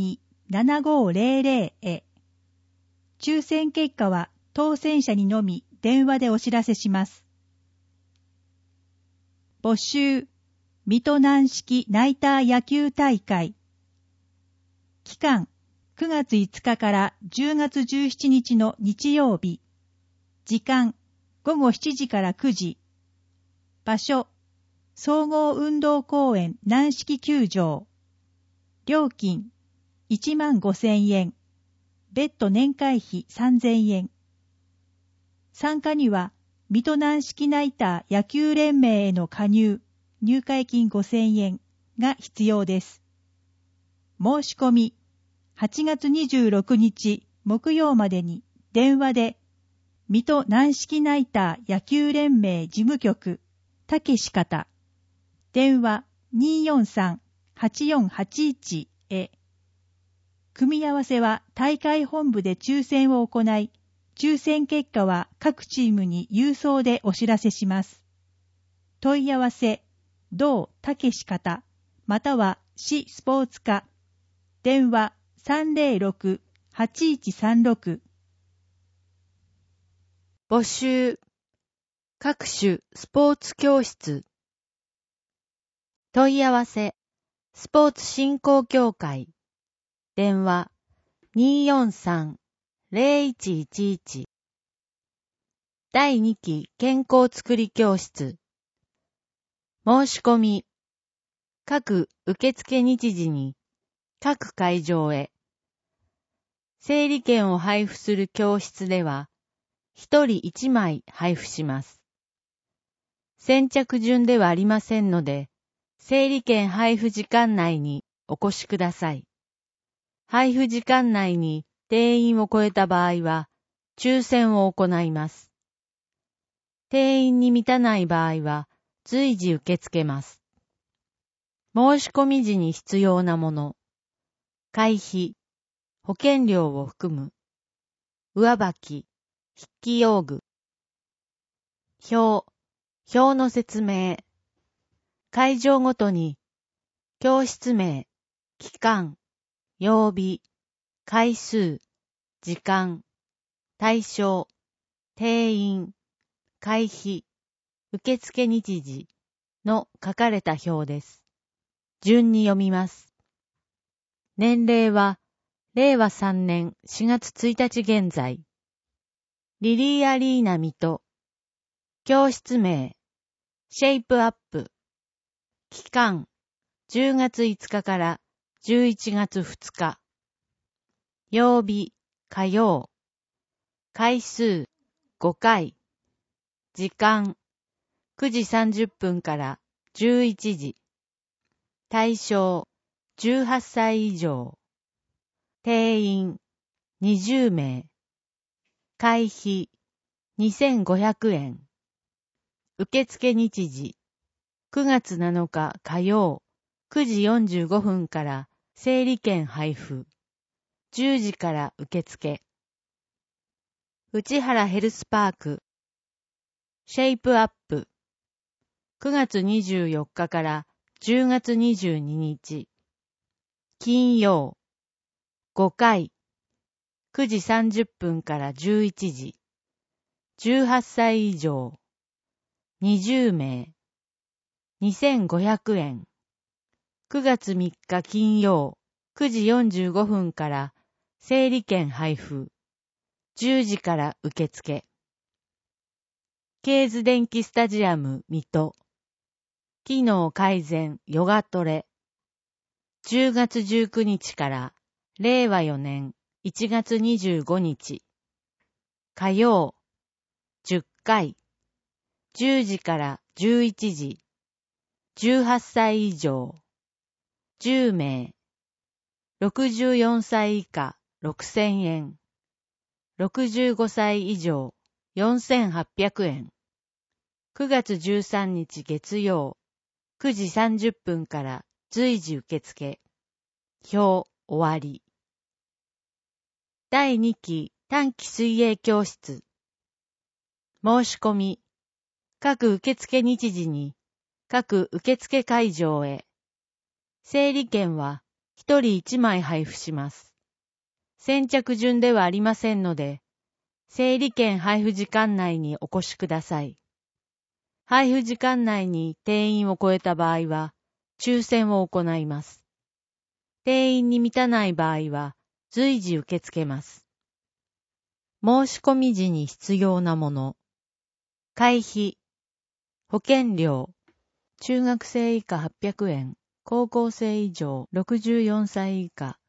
252-7500 へ。抽選結果は当選者にのみ電話でお知らせします。募集、水戸軟式ナイター野球大会。期間、9月5日から10月17日の日曜日。時間、午後7時から9時。場所、総合運動公園軟式球場。料金、15,000円。別途年会費3,000円。参加には、水戸軟式ナイター野球連盟への加入、入会金5,000円が必要です。申し込み、8月26日木曜までに電話で、水戸軟式ナイター野球連盟事務局、たけし方、電話 243-8481 へ。組み合わせは大会本部で抽選を行い、抽選結果は各チームに郵送でお知らせします。問い合わせ、同たけし方、または市スポーツ課、電話 306-8136。 募集、各種スポーツ教室。問い合わせ、スポーツ振興協会、電話 243-0111。第2期健康づくり教室。申し込み、各受付日時に各会場へ。整理券を配布する教室では、1人1枚配布します。先着順ではありませんので、整理券配布時間内にお越しください。配布時間内に定員を超えた場合は、抽選を行います。定員に満たない場合は、随時受け付けます。申し込み時に必要なもの。会費、保険料を含む。上履き、筆記用具。表の説明。会場ごとに、教室名、期間、曜日、回数、時間、対象、定員、会費、受付日時の書かれた表です。順に読みます。年齢は、令和3年4月1日現在。リリーアリーナ水戸。教室名、シェイプアップ。期間、10月5日から11月2日。曜日、火曜。回数、5回。時間、9時30分から11時。対象、18歳以上。定員、20名。会費、2500円。受付日時、9月7日火曜、9時45分から整理券配布。10時から受付。内原ヘルスパーク。シェイプアップ。9月24日から10月22日。金曜。5回。9時30分から11時。18歳以上。20名。2500円。9月3日金曜。9時45分から整理券配布。10時から受付。ケーズ電気スタジアム水戸。機能改善ヨガトレ。10月19日から令和4年1月25日。火曜。10回。10時から11時。18歳以上。10名。64歳以下6000円。65歳以上4800円。9月13日月曜9時30分から随時受付。表終わり。第2期短期水泳教室。申し込み。各受付日時に各受付会場へ。整理券は1人1枚配布します。先着順ではありませんので、 整理券配布時間内にお越しください。配布時間内に定員を超えた場合は、抽選を行います。定員に満たない場合は、随時受け付けます。申し込み時に必要なもの。会費、保険料、中学生以下800円、高校生以上64歳以下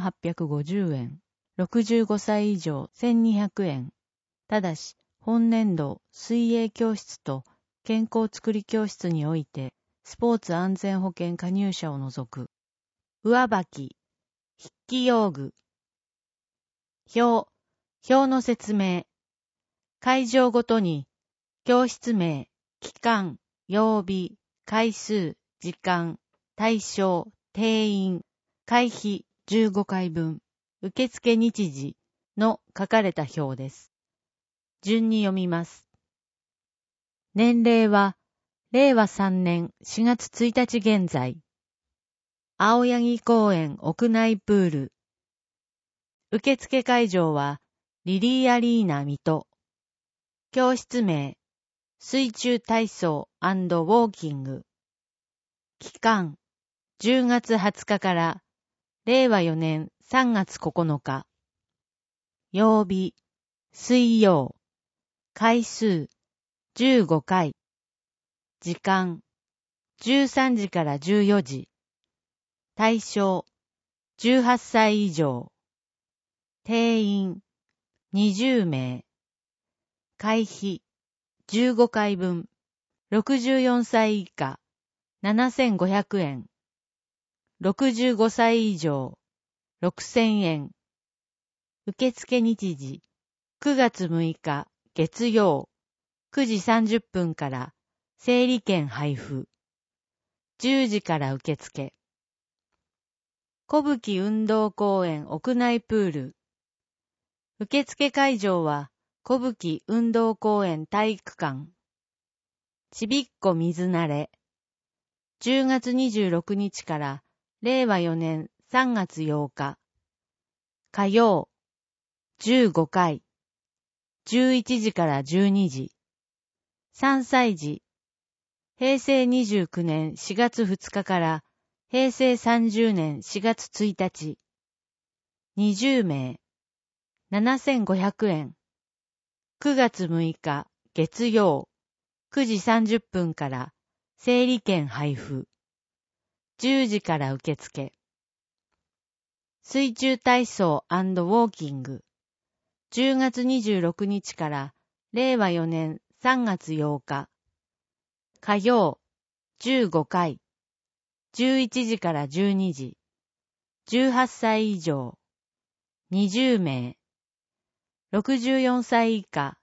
1850円、65歳以上1200円。ただし、本年度水泳教室と健康づくり教室において、スポーツ安全保険加入者を除く。上履き、筆記用具。表の説明。会場ごとに、教室名、期間、曜日、回数、時間、対象、定員、会費15回分、受付日時の書かれた表です。順に読みます。年齢は、令和3年4月1日現在。青柳公園屋内プール。受付会場は、リリーアリーナ水戸。教室名、水中体操&ウォーキング。期間、10月20日から令和4年3月9日。曜日、水曜。回数、15回。時間、13時から14時。対象、18歳以上。定員、20名。会費、15回分。64歳以下、7500円。65歳以上、6000円。受付日時、9月6日月曜、9時30分から整理券配布。10時から受付。小吹運動公園屋内プール。受付会場は小吹運動公園体育館。ちびっこ水慣れ。10月26日から令和4年3月8日。火曜。15回。11時から12時。3歳児。平成29年4月2日から平成30年4月1日。20名。7500円。9月6日月曜。9時30分から整理券配布。10時から受付。水中体操&ウォーキング。10月26日から令和4年3月8日。火曜、15回。11時から12時。18歳以上。20名。64歳以下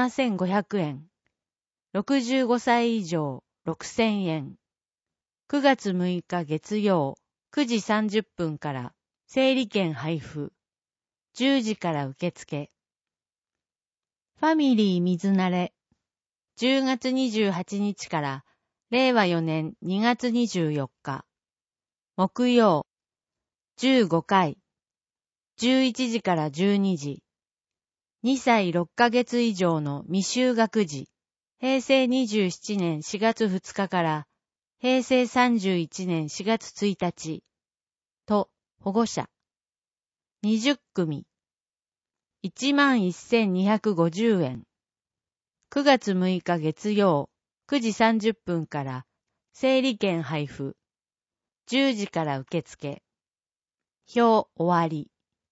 7500円。65歳以上6000円。9月6日月曜9時30分から整理券配布。10時から受付。ファミリー水慣れ。10月28日から令和4年2月24日。木曜。15回。11時から12時。2歳6ヶ月以上の未就学児。平成27年4月2日から平成31年4月1日。と保護者。20組。11,250円。9月6日月曜9時30分から整理券配布。10時から受付。表終わり。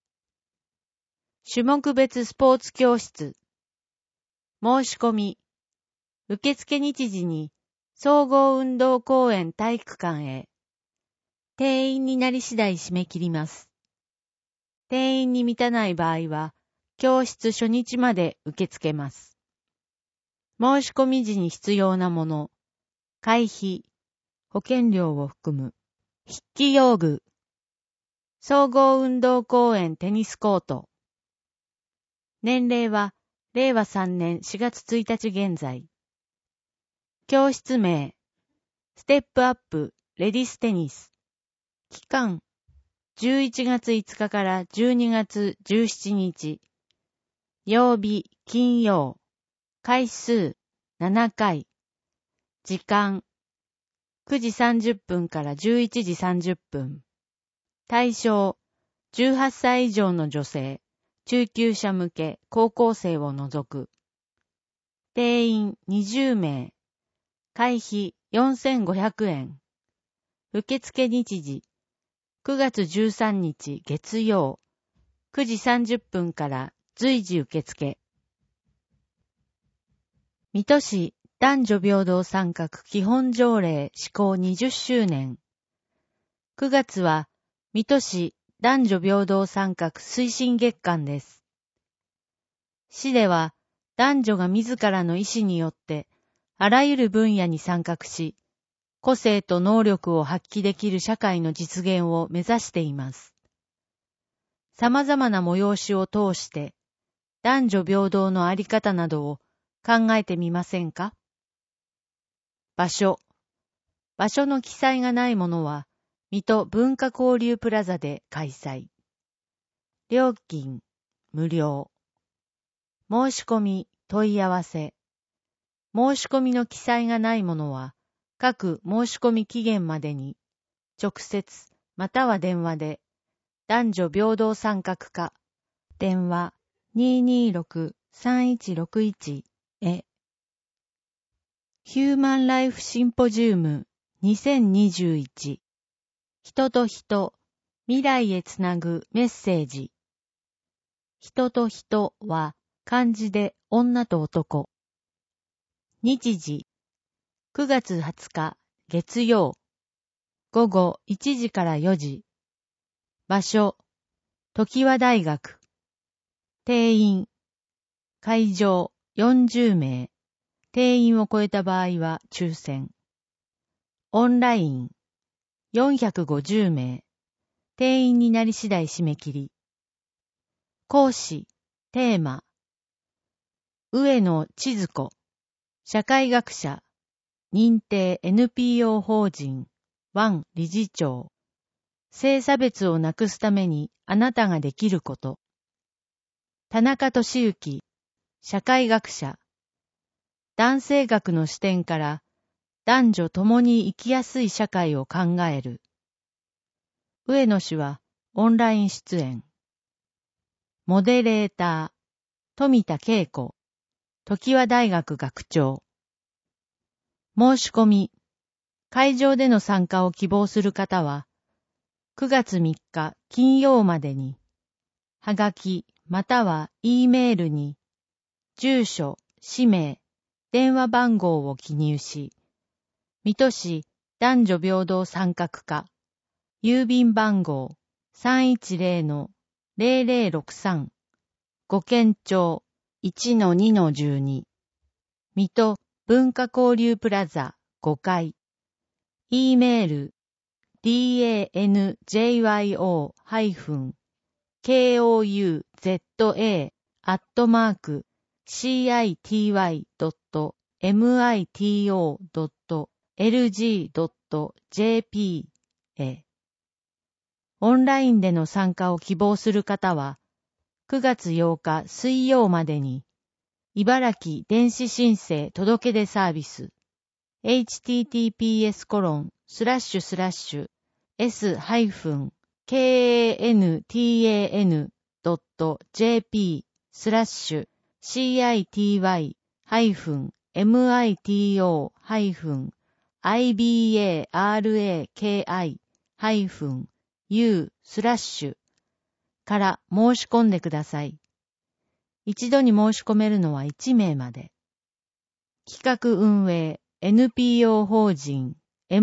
種目別スポーツ教室。申し込み。受付日時に総合運動公園体育館へ。定員になり次第締め切ります。定員に満たない場合は、教室初日まで受け付けます。申し込み時に必要なもの。会費、保険料を含む。筆記用具。総合運動公園テニスコート。年齢は、令和3年4月1日現在。教室名、ステップアップレディステニス。期間、11月5日から12月17日。 曜日、金曜。回数、7回。時間、9時30分から11時30分。対象、18歳以上の女性、中級者向け、高校生を除く。定員20名。会費4500円。受付日時、9月13日月曜、9時30分から随時受付。水戸市男女平等参画基本条例施行20周年。9月は水戸市男女平等参画推進月間です。市では男女が自らの意思によってあらゆる分野に参画し、個性と能力を発揮できる社会の実現を目指しています。様々な催しを通して男女平等のあり方などを考えてみませんか？場所の記載がないものは、水戸文化交流プラザで開催。料金、無料。申し込み、問い合わせ。申し込みの記載がないものは、各申し込み期限までに、直接または電話で、男女平等参画課、電話 226-3161 へ。ヒューマンライフシンポジウム2021。人と人、未来へつなぐメッセージ。人と人は漢字で女と男。日時、9月20日月曜、午後1時から4時。場所、常盤大学。定員、会場40名。定員を超えた場合は抽選。オンライン450名。定員になり次第締め切り。講師、テーマ。上野千鶴子。社会学者。認定 NPO 法人1理事長。性差別をなくすためにあなたができること。田中俊之。社会学者。男性学の視点から男女共に生きやすい社会を考える。上野氏はオンライン出演。モデレーター、富田恵子、常盤大学学長。申し込み、会場での参加を希望する方は、9月3日金曜までに、はがきまたは E メールに、住所、氏名、電話番号を記入し、水戸市男女平等参画課、郵便番号 310-0063、五軒町 1-2-12、水戸文化交流プラザ5階、E メール danjoyou.city.mito.lg.jp へ。オンラインでの参加を希望する方は、9月8日水曜までに、茨城電子申請届出サービス、https://s-city.mito.jp/city-mibaraki-u/ から申し込んでください。一度に申し込めるのは1名まで。企画運営 NPO 法人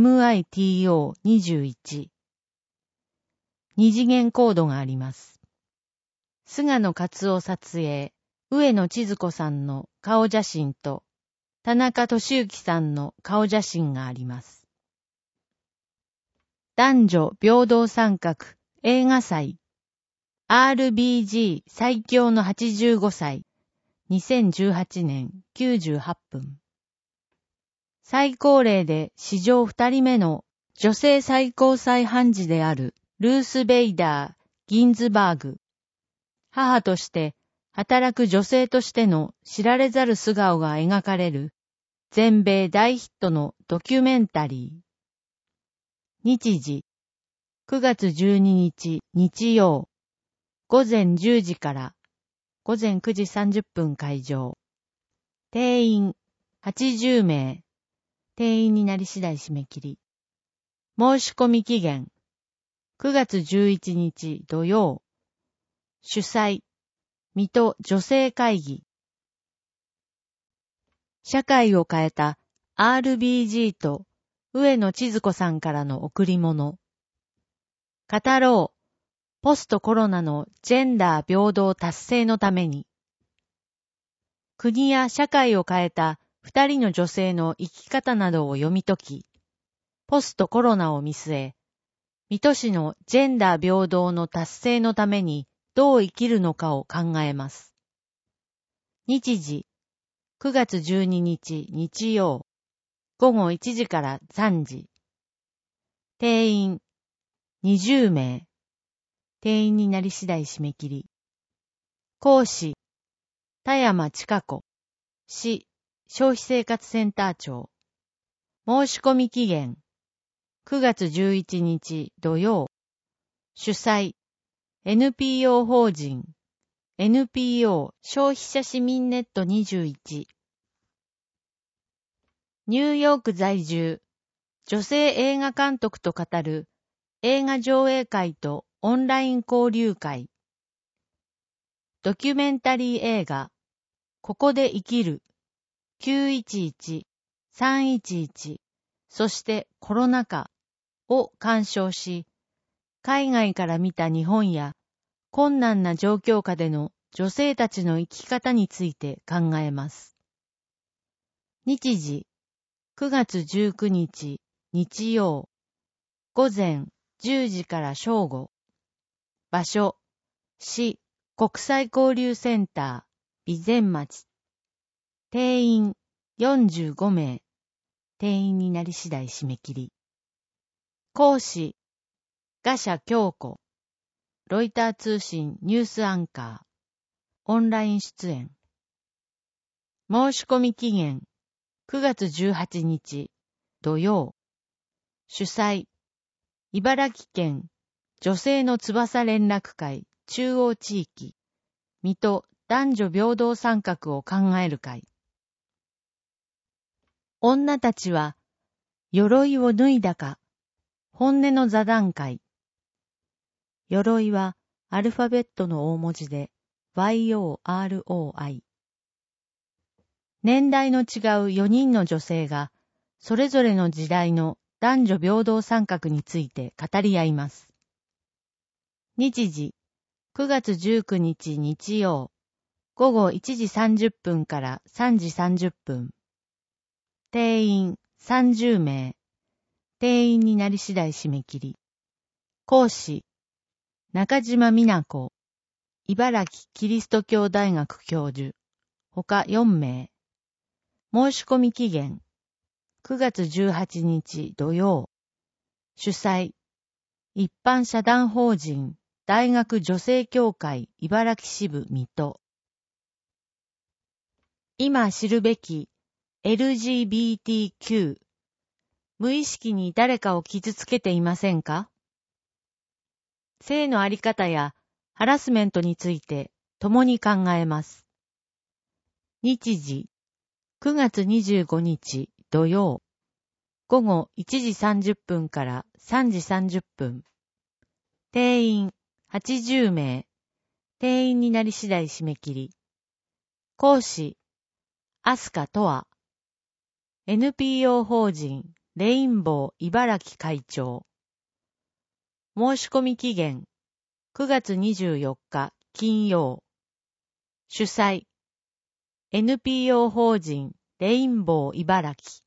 MITO21。二次元コードがあります。菅野勝夫撮影、上野千鶴子さんの顔写真と田中俊之さんの顔写真があります。男女平等参画映画祭 RBG 最強の85歳2018年98分。最高齢で史上2人目の女性最高裁判事であるルース・ベイダー・ギンズバーグ。母として働く女性としての知られざる素顔が描かれる全米大ヒットのドキュメンタリー。日時、9月12日日曜、午前10時から午前9時30分会場。定員80名。定員になり次第締め切り。申し込み期限9月11日土曜。主催、水戸女性会議。社会を変えた RBG と上野千鶴子さんからの贈り物。語ろう。ポストコロナのジェンダー平等達成のために。国や社会を変えた2人の女性の生き方などを読み解き、ポストコロナを見据え、水戸市のジェンダー平等の達成のためにどう生きるのかを考えます。日時、9月12日日曜、午後1時から3時。定員、20名。定員になり次第締め切り。講師、田山千佳子、市消費生活センター長。申し込み期限、9月11日土曜。主催、NPO 法人、NPO 消費者市民ネット21。ニューヨーク在住、女性映画監督と語る映画上映会とオンライン交流会。ドキュメンタリー映画、ここで生きる、911、311、そしてコロナ禍を鑑賞し、海外から見た日本や困難な状況下での女性たちの生き方について考えます。日時、9月19日日曜、午前10時から正午。場所、市国際交流センター、備前町。定員45名。定員になり次第締め切り。講師、賀社京子。ロイター通信ニュースアンカー。オンライン出演。申し込み期限、9月18日土曜。主催、茨城県女性の翼連絡会中央地域水戸男女平等参画を考える会。女たちは鎧を脱いだか。本音の座談会。鎧はアルファベットの大文字で YOROI。年代の違う4人の女性がそれぞれの時代の男女平等参画について語り合います。日時、9月19日日曜、午後1時30分から3時30分。定員30名。定員になり次第締め切り。講師、中島美奈子、茨城キリスト教大学教授、他4名。申し込み期限、9月18日土曜。主催、一般社団法人大学女性協会茨城支部水戸。今知るべき LGBTQ。無意識に誰かを傷つけていませんか？性のあり方やハラスメントについて共に考えます。日時、9月25日土曜。午後1時30分から3時30分。定員80名。定員になり次第締め切り。講師、飛鳥とわ。NPO 法人レインボー茨城会長。申し込み期限、9月24日金曜。主催、NPO 法人レインボー茨城。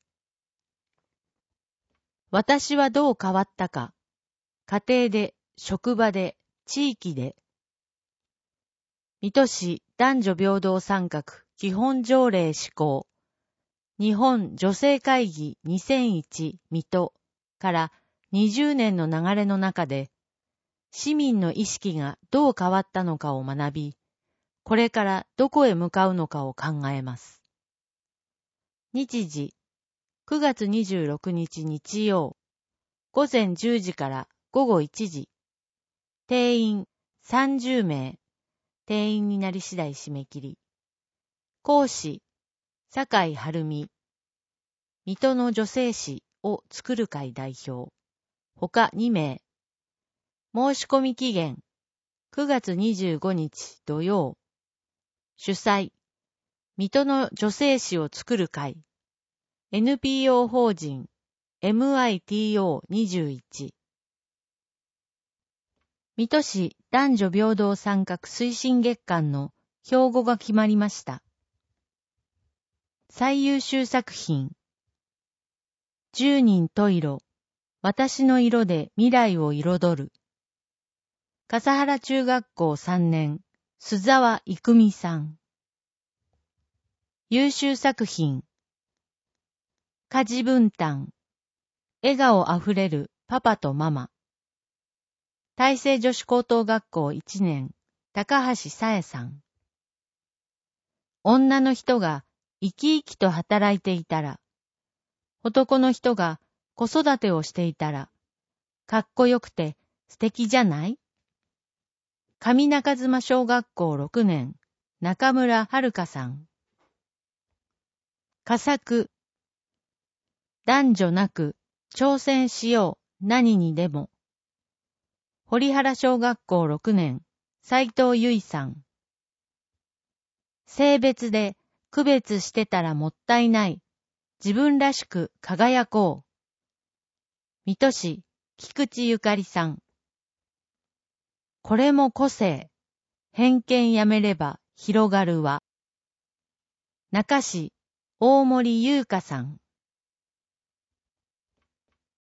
私はどう変わったか。家庭で、職場で、地域で。水戸市男女平等参画基本条例施行。日本女性会議2001水戸から20年の流れの中で、市民の意識がどう変わったのかを学び、 これからどこへ向かうのかを考えます。日時、9月26日日曜、午前10時から午後1時。定員30名。定員になり次第締め切り。講師、酒井晴美。水戸の女性誌を作る会代表。他2名。申し込み期限、9月25日土曜。主催、水戸の女性誌を作る会。NPO 法人、MITO21。水戸市男女平等参画推進月間の標語が決まりました。最優秀作品。10人十色、私の色で未来を彩る。笠原中学校3年、須沢郁美さん。優秀作品。家事分担。笑顔あふれるパパとママ。大成女子高等学校1年、高橋さえさん。女の人が生き生きと働いていたら、男の人が子育てをしていたら、かっこよくて素敵じゃない？上中妻小学校6年、中村遥さん。佳作。男女なく挑戦しよう何にでも。堀原小学校6年、斉藤由衣さん。性別で区別してたらもったいない。自分らしく輝こう。水戸市、菊池ゆかりさん。これも個性。偏見やめれば広がるわ。中市、大森優香さん。